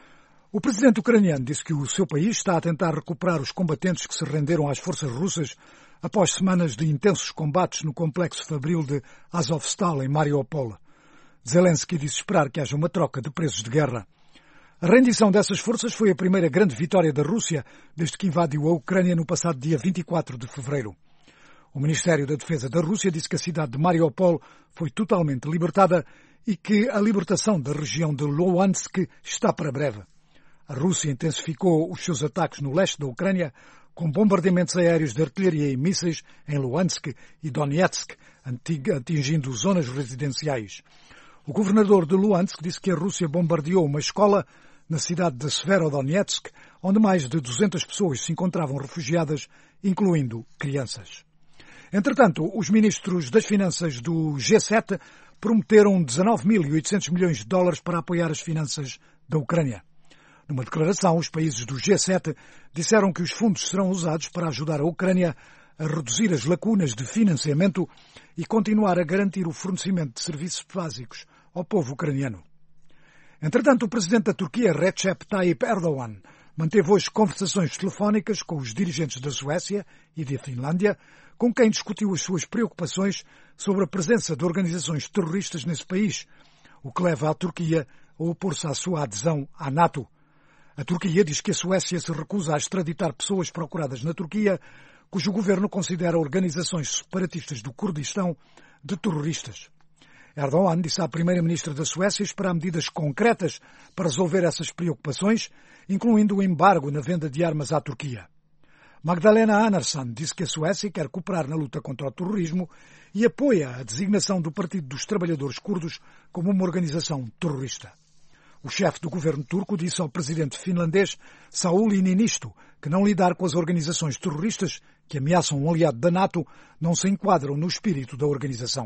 O presidente ucraniano disse que o seu país está a tentar recuperar os combatentes que se renderam às forças russas após semanas de intensos combates no complexo fabril de Azovstal, em Mariupol. Zelensky disse esperar que haja uma troca de presos de guerra. A rendição dessas forças foi a primeira grande vitória da Rússia desde que invadiu a Ucrânia no passado dia vinte e quatro de fevereiro. O Ministério da Defesa da Rússia disse que a cidade de Mariupol foi totalmente libertada e que a libertação da região de Luhansk está para breve. A Rússia intensificou os seus ataques no leste da Ucrânia, com bombardeamentos aéreos de artilharia e mísseis em Luhansk e Donetsk, atingindo zonas residenciais. O governador de Luhansk disse que a Rússia bombardeou uma escola na cidade de Severodonetsk, onde mais de duzentas pessoas se encontravam refugiadas, incluindo crianças. Entretanto, os ministros das Finanças do G sete prometeram dezanove mil e oitocentos milhões de dólares para apoiar as finanças da Ucrânia. Numa declaração, os países do G sete disseram que os fundos serão usados para ajudar a Ucrânia a reduzir as lacunas de financiamento e continuar a garantir o fornecimento de serviços básicos ao povo ucraniano. Entretanto, o presidente da Turquia, Recep Tayyip Erdogan, manteve hoje conversações telefónicas com os dirigentes da Suécia e da Finlândia, com quem discutiu as suas preocupações sobre a presença de organizações terroristas nesse país, o que leva a Turquia a opor-se à sua adesão à NATO. A Turquia diz que a Suécia se recusa a extraditar pessoas procuradas na Turquia, cujo governo considera organizações separatistas do Kurdistão de terroristas. Erdogan disse à primeira-ministra da Suécia esperar medidas concretas para resolver essas preocupações, incluindo o embargo na venda de armas à Turquia. Magdalena Andersson disse que a Suécia quer cooperar na luta contra o terrorismo e apoia a designação do Partido dos Trabalhadores Curdos como uma organização terrorista. O chefe do governo turco disse ao presidente finlandês Sauli Niinisto que não lidar com as organizações terroristas que ameaçam um aliado da NATO não se enquadram no espírito da organização.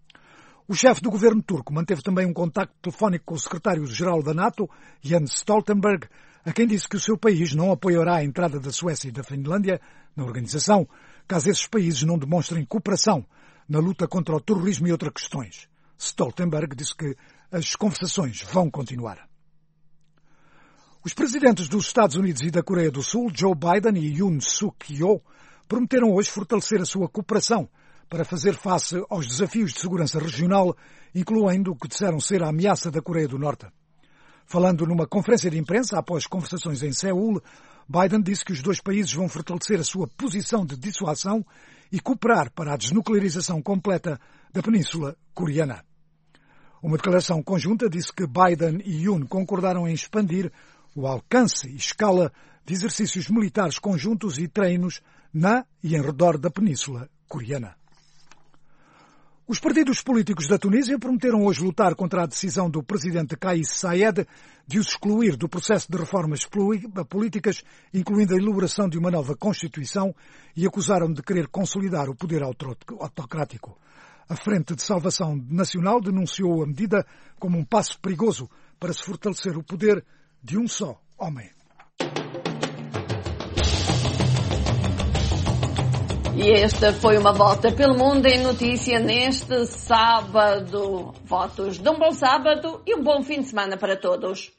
O chefe do governo turco manteve também um contacto telefónico com o secretário-geral da NATO, Jens Stoltenberg, a quem disse que o seu país não apoiará a entrada da Suécia e da Finlândia na organização, caso esses países não demonstrem cooperação na luta contra o terrorismo e outras questões. Stoltenberg disse que as conversações vão continuar. Os presidentes dos Estados Unidos e da Coreia do Sul, Joe Biden e Yoon Suk-yeol, prometeram hoje fortalecer a sua cooperação para fazer face aos desafios de segurança regional, incluindo o que disseram ser a ameaça da Coreia do Norte. Falando numa conferência de imprensa após conversações em Seul, Biden disse que os dois países vão fortalecer a sua posição de dissuasão e cooperar para a desnuclearização completa da Península Coreana. Uma declaração conjunta disse que Biden e Yoon concordaram em expandir o alcance e escala de exercícios militares conjuntos e treinos na e em redor da Península Coreana. Os partidos políticos da Tunísia prometeram hoje lutar contra a decisão do presidente Kais Saied de os excluir do processo de reformas políticas, incluindo a elaboração de uma nova Constituição, e acusaram de querer consolidar o poder autocrático. A Frente de Salvação Nacional denunciou a medida como um passo perigoso para se fortalecer o poder de um só homem. E esta foi uma volta pelo mundo em notícia neste sábado. Votos de um bom sábado e um bom fim de semana para todos.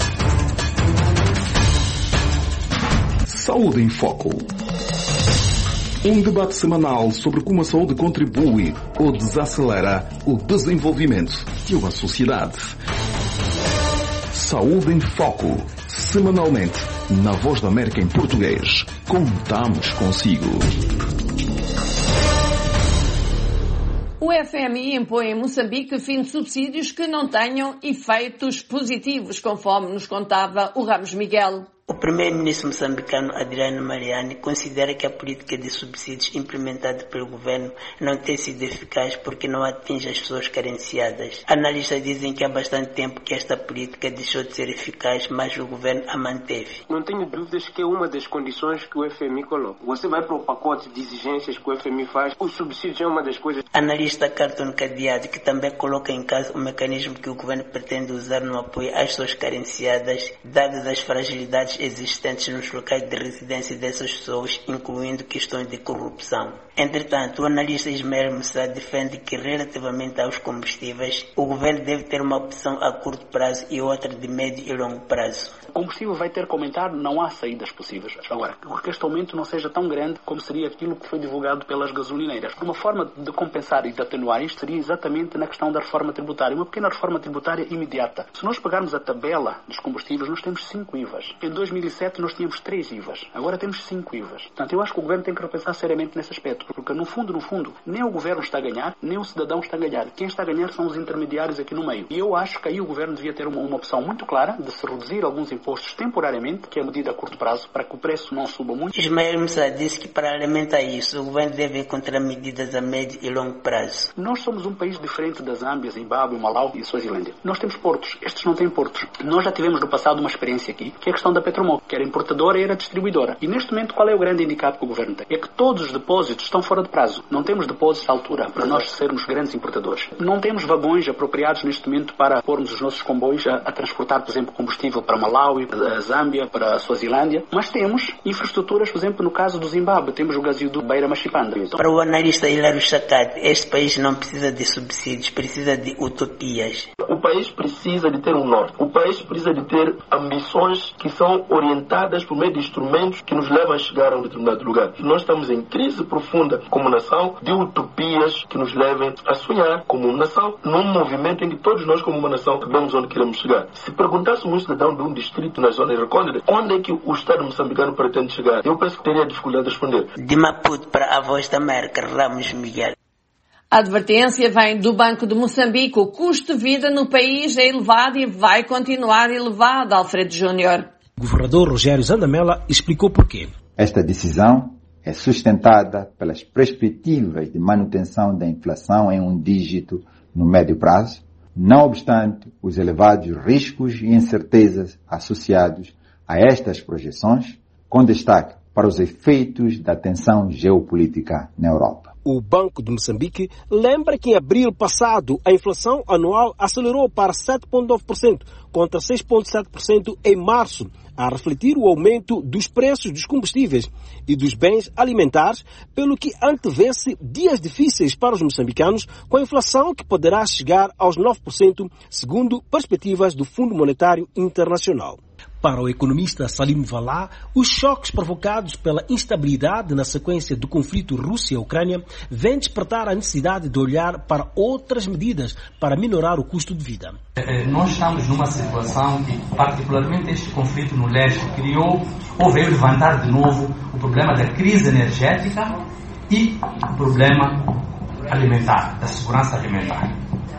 Saúde em Foco. Um debate semanal sobre como a saúde contribui ou desacelera o desenvolvimento de uma sociedade. Saúde em Foco. Semanalmente, na Voz da América em português. Contamos consigo. O F M I impõe em Moçambique fim de subsídios que não tenham efeitos positivos, conforme nos contava o Ramos Miguel. O primeiro-ministro moçambicano Adriano Mariani considera que a política de subsídios implementada pelo governo não tem sido eficaz porque não atinge as pessoas carenciadas. Analistas dizem que há bastante tempo que esta política deixou de ser eficaz, mas o governo a manteve. Não tenho dúvidas que é uma das condições que o F M I coloca. Você vai para o pacote de exigências que o F M I faz, os subsídios é uma das coisas. Analista Carton Cadeado, que também coloca em causa o mecanismo que o governo pretende usar no apoio às pessoas carenciadas, dadas as fragilidades existentes nos locais de residência dessas pessoas, incluindo questões de corrupção. Entretanto, o analista Ismael Moussa defende que, relativamente aos combustíveis, o governo deve ter uma opção a curto prazo e outra de médio e longo prazo. O combustível vai ter que aumentar, não há saídas possíveis. Agora, que este aumento não seja tão grande como seria aquilo que foi divulgado pelas gasolineiras. Uma forma de compensar e de atenuar isto seria exatamente na questão da reforma tributária. Uma pequena reforma tributária imediata. Se nós pegarmos a tabela dos combustíveis, nós temos cinco I V As. Em dois mil e sete nós tínhamos três I V As. Agora temos cinco I V As. Portanto, eu acho que o governo tem que repensar seriamente nesse aspecto. Porque, no fundo, no fundo, nem o governo está a ganhar, nem o cidadão está a ganhar. Quem está a ganhar são os intermediários aqui no meio. E eu acho que aí o governo devia ter uma, uma opção muito clara de se reduzir alguns impostos temporariamente, que é a medida a curto prazo, para que o preço não suba muito. Ismael Moussa disse que, paralelamente a isso, o governo deve encontrar medidas a médio e longo prazo. Nós somos um país diferente da Zâmbia, Zimbábue, Malau e Suazilândia. Nós temos portos. Estes não têm portos. Nós já tivemos no passado uma experiência aqui, que é a questão da Petromol, que era importadora e era distribuidora. E neste momento, qual é o grande indicado que o governo tem? É que todos os depósitos estão fora de prazo. Não temos depósitos à altura para nós sermos grandes importadores. Não temos vagões apropriados neste momento para pormos os nossos comboios a, a transportar, por exemplo, combustível para Malawi, a Zâmbia, para a Suazilândia. Mas temos infraestruturas, por exemplo, no caso do Zimbábue, temos o gasoduto Beira Machipanda. Então, para o analista Hilário Chacate, este país não precisa de subsídios, precisa de utopias. O país precisa de ter um norte. O país precisa de ter ambições que são orientadas por meio de instrumentos que nos levam a chegar a um determinado lugar. Nós estamos em crise profunda como nação, de utopias que nos levem a sonhar como nação, num movimento em que todos nós como uma nação sabemos onde queremos chegar. Se perguntássemos um cidadão de um distrito na zona recôndita, onde é que o Estado moçambicano pretende chegar, eu penso que teria dificuldade de responder. De Maputo para a Voz da América, Ramos Miguel. A advertência vem do Banco de Moçambique. O custo de vida no país é elevado e vai continuar elevado, Alfredo Júnior. O governador Rogério Zandamela explicou porquê. Esta decisão é sustentada pelas perspectivas de manutenção da inflação em um dígito no médio prazo, não obstante os elevados riscos e incertezas associados a estas projeções, com destaque para os efeitos da tensão geopolítica na Europa. O Banco de Moçambique lembra que em abril passado a inflação anual acelerou para sete vírgula nove por cento contra seis vírgula sete por cento em março, a refletir o aumento dos preços dos combustíveis e dos bens alimentares, pelo que antevê-se dias difíceis para os moçambicanos, com a inflação que poderá chegar aos nove por cento, segundo perspectivas do Fundo Monetário Internacional. Para o economista Salim Valá, os choques provocados pela instabilidade na sequência do conflito Rússia-Ucrânia vêm despertar a necessidade de olhar para outras medidas para minorar o custo de vida. Nós estamos numa situação que, particularmente este conflito no leste, criou ou veio levantar de novo o problema da crise energética e o problema alimentar, da segurança alimentar.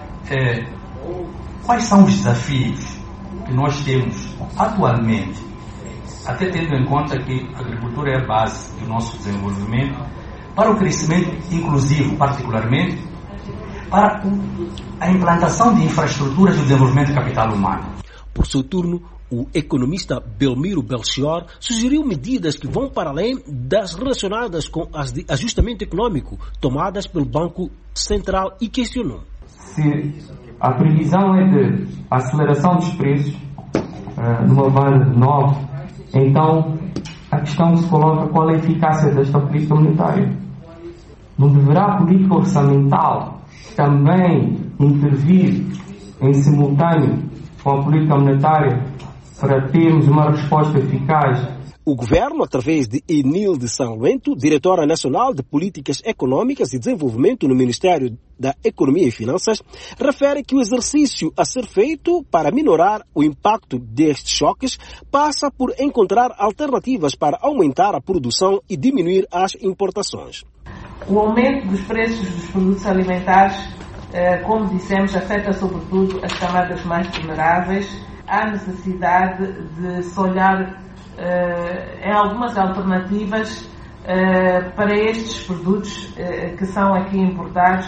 É, quais são os desafios que nós temos atualmente até tendo em conta que a agricultura é a base do nosso desenvolvimento, para o crescimento inclusivo, particularmente, para a implantação de infraestruturas de desenvolvimento de capital humano. Por seu turno, o economista Belmiro Belchior sugeriu medidas que vão para além das relacionadas com as de ajustamento econômico tomadas pelo Banco Central e questionou. Se a previsão é de aceleração dos preços uh, numa banda de nove, então a questão se coloca qual é a eficácia desta política monetária. Não deverá a política orçamental também intervir em simultâneo com a política monetária para termos uma resposta eficaz? O governo, através de Enilde Sanluento, diretora nacional de Políticas Econômicas e Desenvolvimento no Ministério da Economia e Finanças, refere que o exercício a ser feito para minorar o impacto destes choques passa por encontrar alternativas para aumentar a produção e diminuir as importações. O aumento dos preços dos produtos alimentares, como dissemos, afeta sobretudo as camadas mais vulneráveis. Há necessidade de se olhar uh, em algumas alternativas uh, para estes produtos uh, que são aqui importados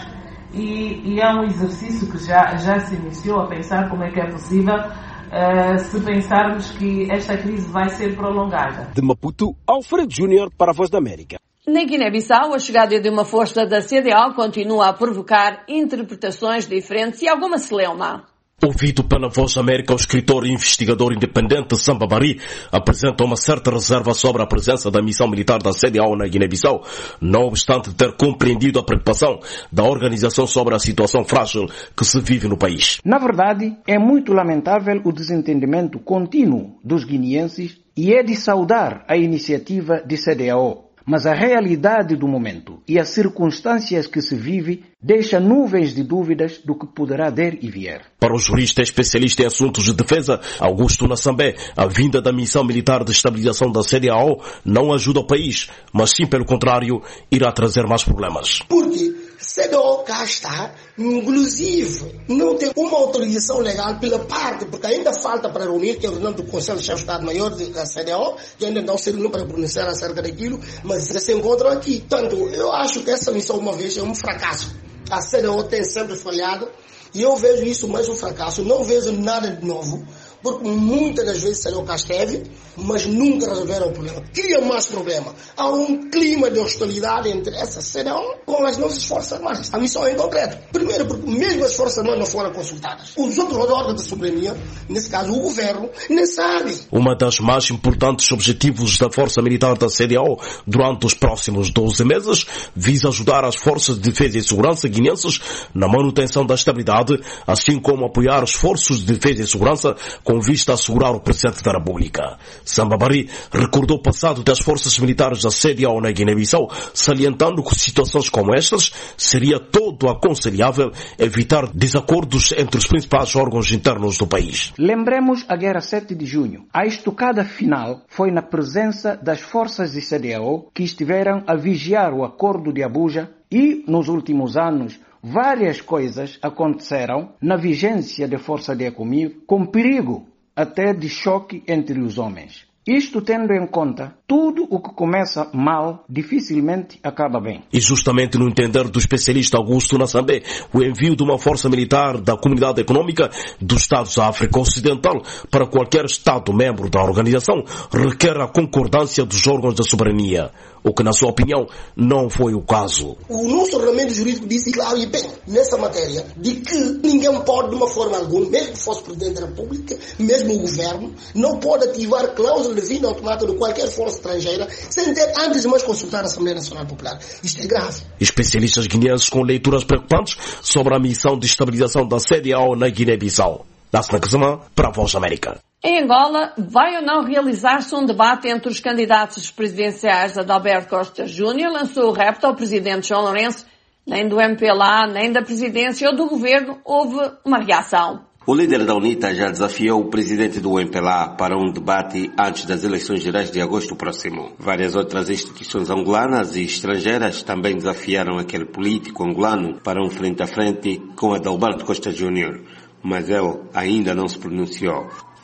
e, e é um exercício que já, já se iniciou a pensar como é que é possível uh, se pensarmos que esta crise vai ser prolongada. De Maputo, Alfredo Júnior para a Voz da América. Na Guiné-Bissau, a chegada de uma força da C D A O continua a provocar interpretações diferentes e alguma celeuma. Ouvido pela Voz da América, o escritor e investigador independente Samba Bari apresenta uma certa reserva sobre a presença da missão militar da C D A O na Guiné-Bissau, não obstante ter compreendido a preocupação da organização sobre a situação frágil que se vive no país. Na verdade, é muito lamentável o desentendimento contínuo dos guineenses e é de saudar a iniciativa de C D A O. Mas a realidade do momento e as circunstâncias que se vive deixa nuvens de dúvidas do que poderá der e vier. Para o jurista especialista em assuntos de defesa, Augusto Nassambé, a vinda da missão militar de estabilização da C D A O não ajuda o país, mas sim, pelo contrário, irá trazer mais problemas. Porque C D A O cá está, inclusive, não tem uma autorização legal pela parte, porque ainda falta para reunir, que é o reunião do Conselho de Chefe de Estado-Maior da C D A O, que ainda não se reuniu para pronunciar acerca daquilo, mas se encontram aqui. Portanto, eu acho que essa missão, uma vez, é um fracasso. A C D A O tem sempre falhado e eu vejo isso mais um fracasso. Não vejo nada de novo, porque muitas das vezes a C D A O cá esteve, mas nunca resolveram o problema. Cria mais problema. Há um clima de hostilidade entre essa C D A O com as nossas Forças Armadas. A missão é em concreto. Primeiro, porque mesmo as Forças Armadas não foram consultadas. Os outros órgãos de soberania, nesse caso o governo, nem sabe. Uma das mais importantes objetivos da Força Militar da C D A O durante os próximos doze meses visa ajudar as Forças de Defesa e Segurança guineenses na manutenção da estabilidade, assim como apoiar esforços de defesa e segurança com vista a assegurar o Presidente da República. Samba Bari recordou o passado das forças militares da C D A O na Guiné-Bissau, salientando que situações como estas seria todo aconselhável evitar desacordos entre os principais órgãos internos do país. Lembremos a Guerra sete de junho. A estocada final foi na presença das forças de C D A O que estiveram a vigiar o Acordo de Abuja e, nos últimos anos, várias coisas aconteceram na vigência de Força de Economia, com perigo até de choque entre os homens. Isto tendo em conta, tudo o que começa mal, dificilmente acaba bem. E justamente no entender do especialista Augusto Nassambé, o envio de uma força militar da Comunidade Econômica dos Estados da África Ocidental para qualquer Estado membro da organização requer a concordância dos órgãos da soberania, o que, na sua opinião, não foi o caso. O nosso ordenamento jurídico disse claro e bem, nessa matéria, de que ninguém pode, de uma forma alguma, mesmo que fosse Presidente da República, mesmo o Governo, não pode ativar cláusula de vinda automática de qualquer força estrangeira sem ter antes de mais consultar a Assembleia Nacional Popular. Isto é grave. Especialistas guineenses com leituras preocupantes sobre a missão de estabilização da C D A O na Guiné-Bissau. Nasna Kazama, para a Voz da América. Em Angola, vai ou não realizar-se um debate entre os candidatos presidenciais? Adalberto Costa Júnior lançou o repto ao presidente João Lourenço. Nem do M P L A, nem da presidência ou do governo houve uma reação. O líder da UNITA já desafiou o presidente do M P L A para um debate antes das eleições gerais de agosto próximo. Várias outras instituições angolanas e estrangeiras também desafiaram aquele político angolano para um frente a frente com Adalberto Costa Júnior, mas ele ainda não se pronunciou.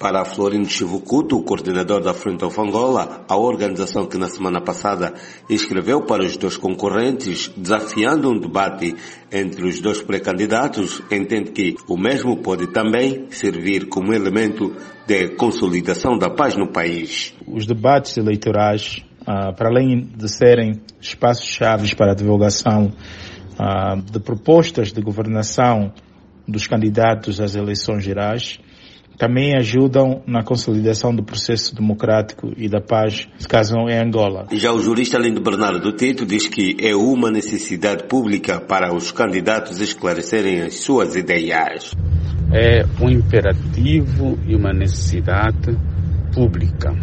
Para Florindo Chivucuto, o coordenador da Frente of Angola, a organização que na semana passada escreveu para os dois concorrentes, desafiando um debate entre os dois pré-candidatos, entende que o mesmo pode também servir como elemento de consolidação da paz no país. Os debates eleitorais, uh, para além de serem espaços-chave para a divulgação uh, de propostas de governação dos candidatos às eleições gerais, também ajudam na consolidação do processo democrático e da paz, se caso em Angola. Já o jurista Lindo Bernardo Tito diz que é uma necessidade pública para os candidatos esclarecerem as suas ideias. É um imperativo e uma necessidade pública,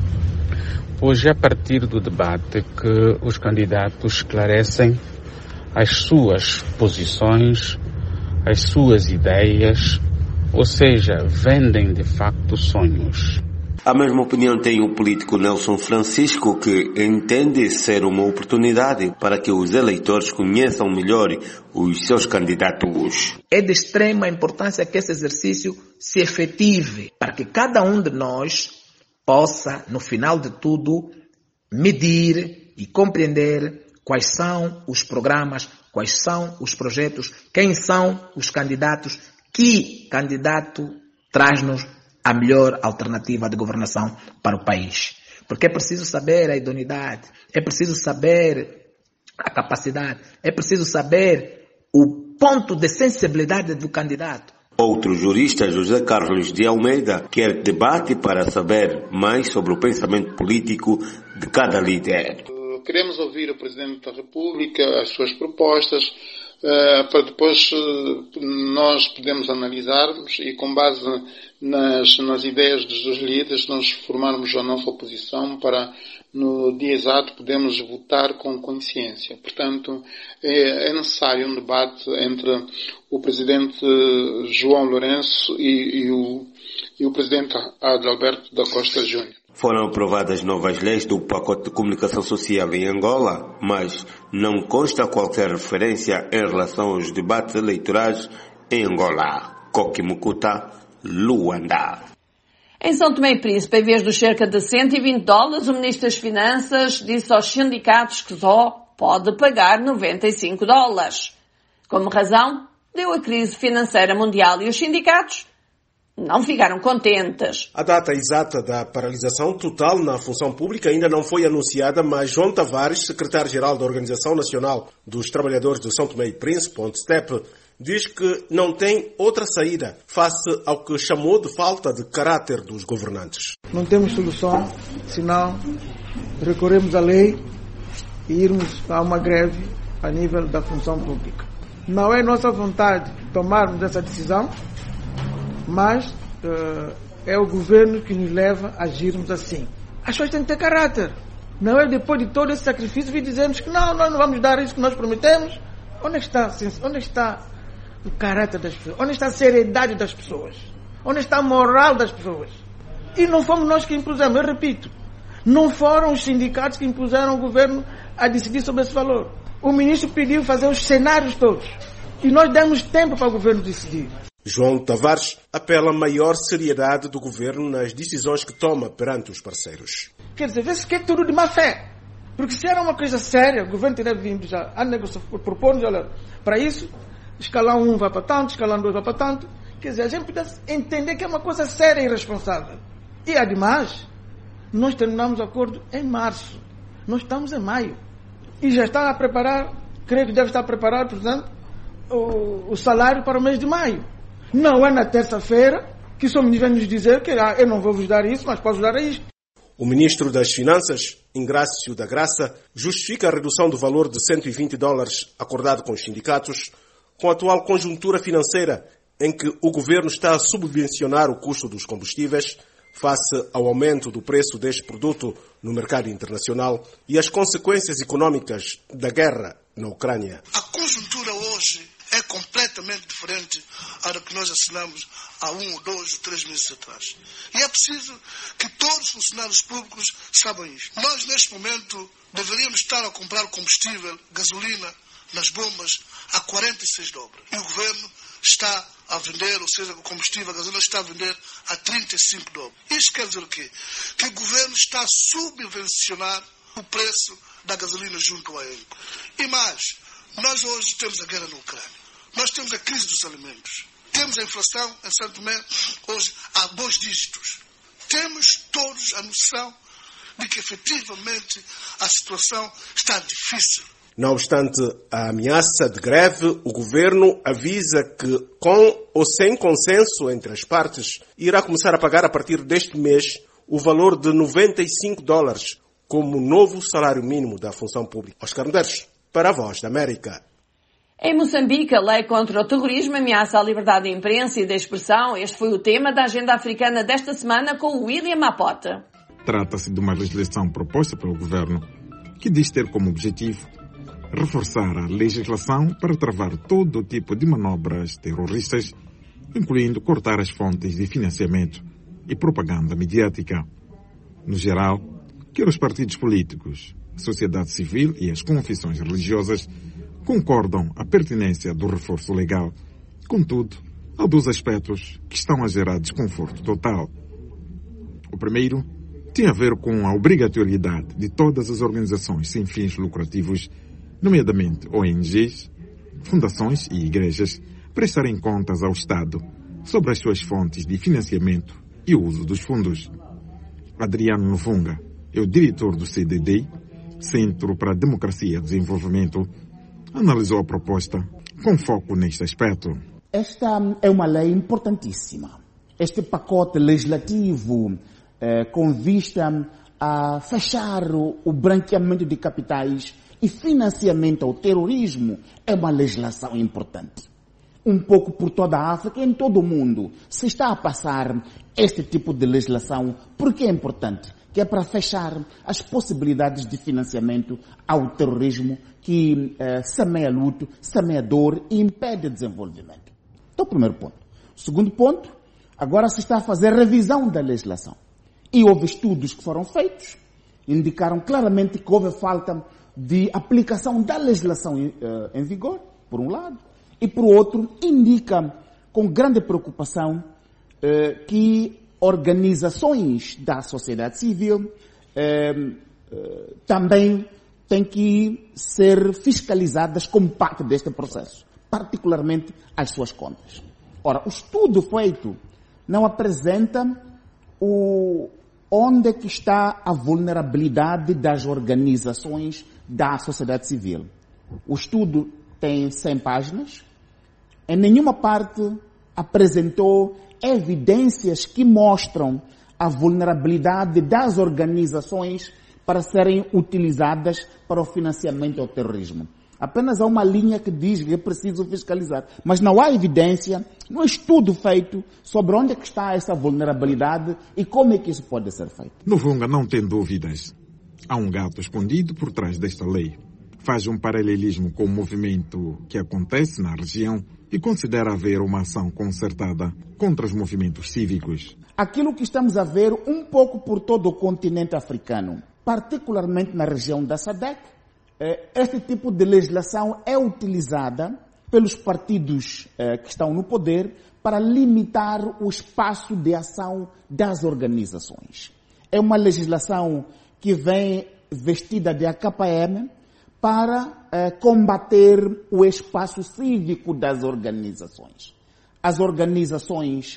pois é a partir do debate que os candidatos esclarecem as suas posições, as suas ideias, ou seja, vendem de facto sonhos. A mesma opinião tem o político Nelson Francisco, que entende ser uma oportunidade para que os eleitores conheçam melhor os seus candidatos. É de extrema importância que esse exercício se efetive, para que cada um de nós possa, no final de tudo, medir e compreender quais são os programas, quais são os projetos, quem são os candidatos, que candidato traz-nos a melhor alternativa de governação para o país. Porque é preciso saber a idoneidade, é preciso saber a capacidade, é preciso saber o ponto de sensibilidade do candidato. Outro jurista, José Carlos de Almeida, quer debate para saber mais sobre o pensamento político de cada líder. Queremos ouvir o Presidente da República, as suas propostas, Uh, para depois uh, nós podemos analisarmos e com base nas, nas ideias dos líderes nós formarmos a nossa oposição para no dia exato podemos votar com consciência. Portanto, é, é necessário um debate entre o Presidente João Lourenço e, e, o, e o Presidente Adalberto da Costa Júnior. Foram aprovadas novas leis do pacote de comunicação social em Angola, mas não consta qualquer referência em relação aos debates eleitorais em Angola. Coque Mucuta, Luanda. Em São Tomé e Príncipe, em vez dos cerca de cento e vinte dólares, o Ministro das Finanças disse aos sindicatos que só pode pagar noventa e cinco dólares. Como razão, deu a crise financeira mundial e os sindicatos não ficaram contentes. A data exata da paralisação total na função pública ainda não foi anunciada, mas João Tavares, secretário-geral da Organização Nacional dos Trabalhadores de São Tomé e Príncipe, ONTSTEP, diz que não tem outra saída face ao que chamou de falta de caráter dos governantes. Não temos solução, senão recorremos à lei e irmos a uma greve a nível da função pública. Não é nossa vontade tomarmos essa decisão, mas uh, é o governo que nos leva a agirmos assim. As coisas têm que ter caráter. Não é depois de todo esse sacrifício vir dizermos que não, nós não vamos dar isso que nós prometemos. Onde está, onde está o caráter das pessoas? Onde está a seriedade das pessoas? Onde está a moral das pessoas? E não fomos nós que impusemos, eu repito. Não foram os sindicatos que impuseram o governo a decidir sobre esse valor. O ministro pediu fazer os cenários todos. E nós demos tempo para o governo decidir. João Tavares apela a maior seriedade do governo nas decisões que toma perante os parceiros. Quer dizer, vê-se que é tudo de má fé. Porque se era uma coisa séria, o governo teria vindo já a negociar, propor-nos, olha, para isso, escalão um vai para tanto, escalão dois vai para tanto. Quer dizer, a gente precisa entender que é uma coisa séria e responsável. E, ademais, nós terminamos o acordo em março. Nós estamos em maio. E já está a preparar, creio que deve estar preparado, portanto, o, o salário para o mês de maio. Não é na terça-feira que o senhor me vem nos dizer que ah, eu não vou vos dar isso, mas posso dar isto. O ministro das Finanças, Ingrácio da Graça, justifica a redução do valor de cento e vinte dólares acordado com os sindicatos com a atual conjuntura financeira em que o governo está a subvencionar o custo dos combustíveis face ao aumento do preço deste produto no mercado internacional e as consequências econômicas da guerra na Ucrânia. A conjuntura hoje é completamente diferente à que nós assinamos há um, ou dois, ou três meses atrás. E é preciso que todos os funcionários públicos saibam isso. Nós, neste momento, deveríamos estar a comprar combustível, gasolina, nas bombas, a quarenta e seis dólares. E o governo está a vender, ou seja, o combustível, a gasolina está a vender a trinta e cinco dólares. Isto quer dizer o quê? Que o governo está a subvencionar o preço da gasolina junto ao elenco. E mais, nós hoje temos a guerra na Ucrânia. Nós temos a crise dos alimentos. Temos a inflação em São Tomé hoje a dois dígitos. Temos todos a noção de que efetivamente a situação está difícil. Não obstante a ameaça de greve, o governo avisa que, com ou sem consenso entre as partes, irá começar a pagar a partir deste mês o valor de noventa e cinco dólares como novo salário mínimo da função pública. Oscar Medeiros, para a Voz da América. Em Moçambique, a lei contra o terrorismo ameaça a liberdade de imprensa e de expressão. Este foi o tema da agenda africana desta semana com William Mapota. Trata-se de uma legislação proposta pelo governo que diz ter como objetivo reforçar a legislação para travar todo tipo de manobras terroristas, incluindo cortar as fontes de financiamento e propaganda mediática. No geral, quer os partidos políticos, a sociedade civil e as confissões religiosas concordam a pertinência do reforço legal. Contudo, há dois aspectos que estão a gerar desconforto total. O primeiro tem a ver com a obrigatoriedade de todas as organizações sem fins lucrativos, nomeadamente O N Gs, fundações e igrejas, prestarem contas ao Estado sobre as suas fontes de financiamento e o uso dos fundos. Adriano Nuvunga é o diretor do C D D, Centro para a Democracia e Desenvolvimento, analisou a proposta com foco neste aspecto. Esta é uma lei importantíssima. Este pacote legislativo eh, com vista a fechar o, o branqueamento de capitais e financiamento ao terrorismo é uma legislação importante. Um pouco por toda a África e em todo o mundo se está a passar este tipo de legislação porque é importante, que é para fechar as possibilidades de financiamento ao terrorismo que eh, semeia luto, semeia dor e impede desenvolvimento. Então, o primeiro ponto. O segundo ponto, agora se está a fazer revisão da legislação. E houve estudos que foram feitos, indicaram claramente que houve falta de aplicação da legislação em, uh, em vigor, por um lado, e por outro, indica com grande preocupação uh, que organizações da sociedade civil uh, uh, também têm que ser fiscalizadas como parte deste processo, particularmente as suas contas. Ora, o estudo feito não apresenta o, onde é que está a vulnerabilidade das organizações da sociedade civil. O estudo tem cem páginas. Em nenhuma parte apresentou evidências que mostram a vulnerabilidade das organizações para serem utilizadas para o financiamento ao terrorismo. Apenas há uma linha que diz que é preciso fiscalizar. Mas não há evidência, no estudo feito, sobre onde é que está essa vulnerabilidade e como é que isso pode ser feito. Nuvunga não tem dúvidas. Há um gato escondido por trás desta lei. Faz um paralelismo com o movimento que acontece na região e considera haver uma ação concertada contra os movimentos cívicos. Aquilo que estamos a ver um pouco por todo o continente africano, particularmente na região da SADC, este tipo de legislação é utilizada pelos partidos que estão no poder para limitar o espaço de ação das organizações. É uma legislação que vem vestida de A K P M para eh, combater o espaço cívico das organizações. As organizações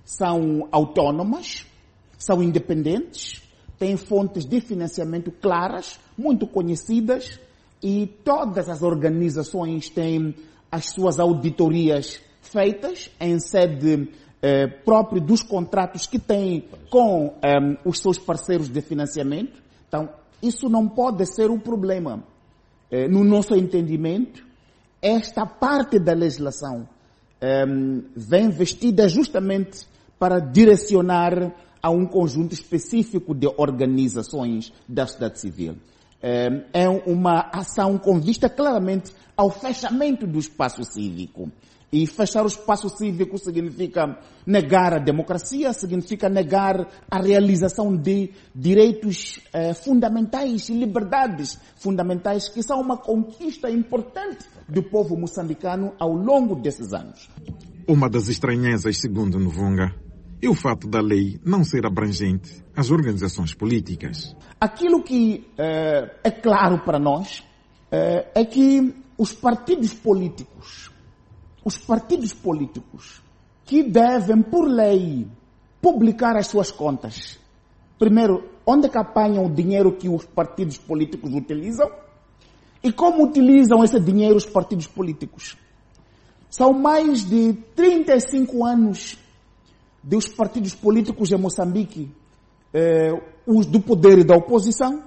são autônomas, são independentes, têm fontes de financiamento claras, muito conhecidas, e todas as organizações têm as suas auditorias feitas em sede eh, própria dos contratos que têm com eh, os seus parceiros de financiamento. Então, isso não pode ser um problema. Eh, no nosso entendimento, esta parte da legislação eh, vem vestida justamente para direcionar a um conjunto específico de organizações da sociedade civil. Eh, é uma ação com vista claramente ao fechamento do espaço cívico. E fechar o espaço cívico significa negar a democracia, significa negar a realização de direitos eh, fundamentais e liberdades fundamentais que são uma conquista importante do povo moçambicano ao longo desses anos. Uma das estranhezas, segundo Nuvunga, e o fato da lei não ser abrangente às organizações políticas. Aquilo que é, é claro para nós é, é que os partidos políticos, os partidos políticos que devem, por lei, publicar as suas contas, primeiro, onde que apanham o dinheiro que os partidos políticos utilizam e como utilizam esse dinheiro os partidos políticos. São mais de trinta e cinco anos dos partidos políticos em Moçambique, eh, os do poder e da oposição,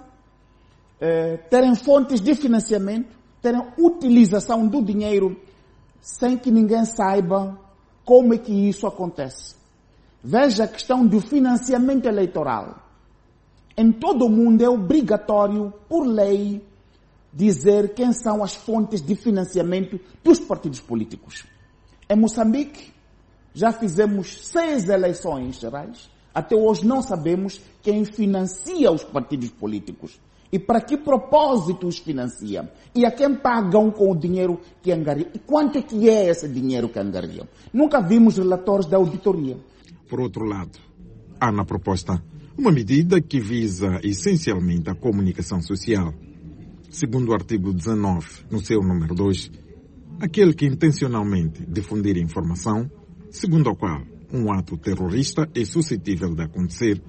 eh, terem fontes de financiamento, terem utilização do dinheiro sem que ninguém saiba como é que isso acontece. Veja a questão do financiamento eleitoral. Em todo o mundo é obrigatório, por lei, dizer quem são as fontes de financiamento dos partidos políticos. Em Moçambique, já fizemos seis eleições gerais. Até hoje não sabemos quem financia os partidos políticos e para que propósito os financia e a quem pagam com o dinheiro que angariam e quanto é que é esse dinheiro que angariam. Nunca vimos relatórios da auditoria. Por outro lado, há na proposta uma medida que visa essencialmente a comunicação social. Segundo o artigo dezanove, no seu número dois, aquele que intencionalmente difundir informação, segundo o qual um ato terrorista é suscetível de acontecer,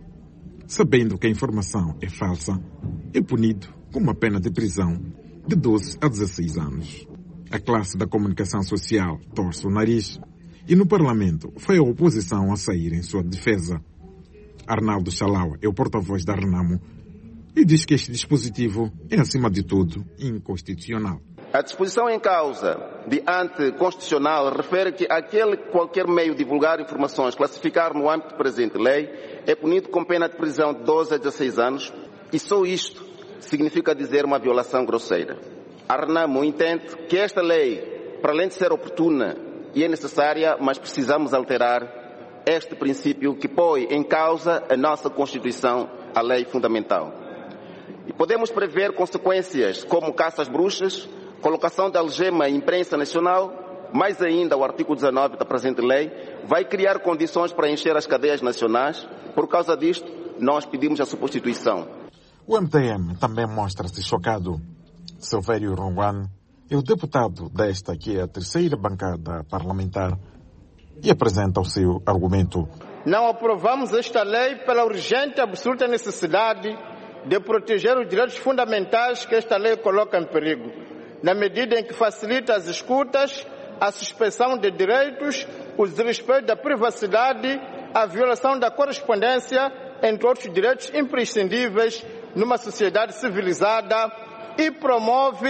sabendo que a informação é falsa, é punido com uma pena de prisão de doze a dezesseis anos. A classe da comunicação social torce o nariz e no Parlamento foi a oposição a sair em sua defesa. Arnaldo Chalaua é o porta-voz da Renamo e diz que este dispositivo é, acima de tudo, inconstitucional. A disposição em causa de anticonstitucional refere que aquele qualquer meio divulgar informações, classificar no âmbito da presente lei, é punido com pena de prisão de doze a dezesseis anos e só isto significa dizer uma violação grosseira. A Renamo entende que esta lei, para além de ser oportuna e é necessária, mas precisamos alterar este princípio que põe em causa a nossa Constituição, a lei fundamental. E podemos prever consequências como caça às bruxas, colocação de algema em imprensa nacional, mais ainda o artigo dezanove da presente lei, vai criar condições para encher as cadeias nacionais. Por causa disto, nós pedimos a substituição. O M T M também mostra-se chocado. Silvério Ronguan é o deputado desta que é a terceira bancada parlamentar e apresenta o seu argumento. Não aprovamos esta lei pela urgente e absoluta necessidade de proteger os direitos fundamentais que esta lei coloca em perigo, na medida em que facilita as escutas, a suspensão de direitos, o desrespeito da privacidade, a violação da correspondência, entre outros direitos imprescindíveis numa sociedade civilizada e promove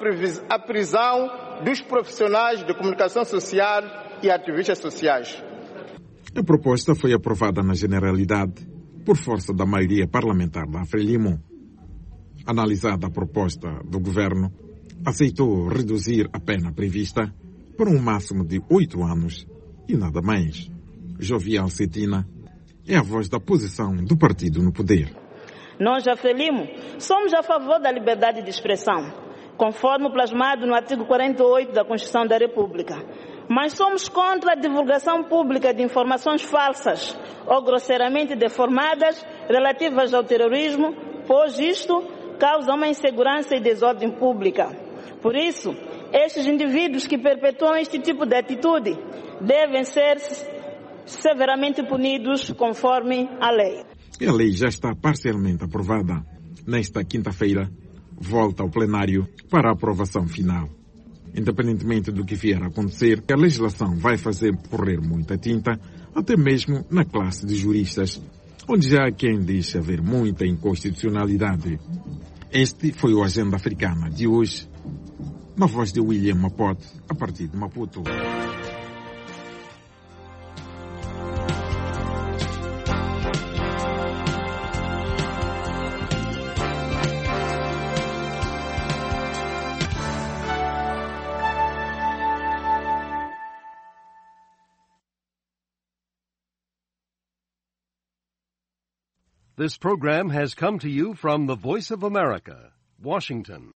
a prisão dos profissionais de comunicação social e ativistas sociais. A proposta foi aprovada na generalidade por força da maioria parlamentar da Frelimo. Analisada a proposta do governo, aceitou reduzir a pena prevista para um máximo de oito anos e nada mais. Jovial Cetina é a voz da posição do partido no poder. Nós, a Frelimo, somos a favor da liberdade de expressão, conforme plasmado no artigo quarenta e oito da Constituição da República. Mas somos contra a divulgação pública de informações falsas ou grosseiramente deformadas relativas ao terrorismo, pois isto causa uma insegurança e desordem pública. Por isso, estes indivíduos que perpetuam este tipo de atitude devem ser severamente punidos conforme a lei. E a lei já está parcialmente aprovada. Nesta quinta-feira, volta ao plenário para a aprovação final. Independentemente do que vier a acontecer, a legislação vai fazer correr muita tinta, até mesmo na classe de juristas, onde já há quem deixe haver muita inconstitucionalidade. Este foi o Agenda Africana de hoje, na voz de William Mapote, a partir de Maputo. This program has come to you from the Voice of America, Washington.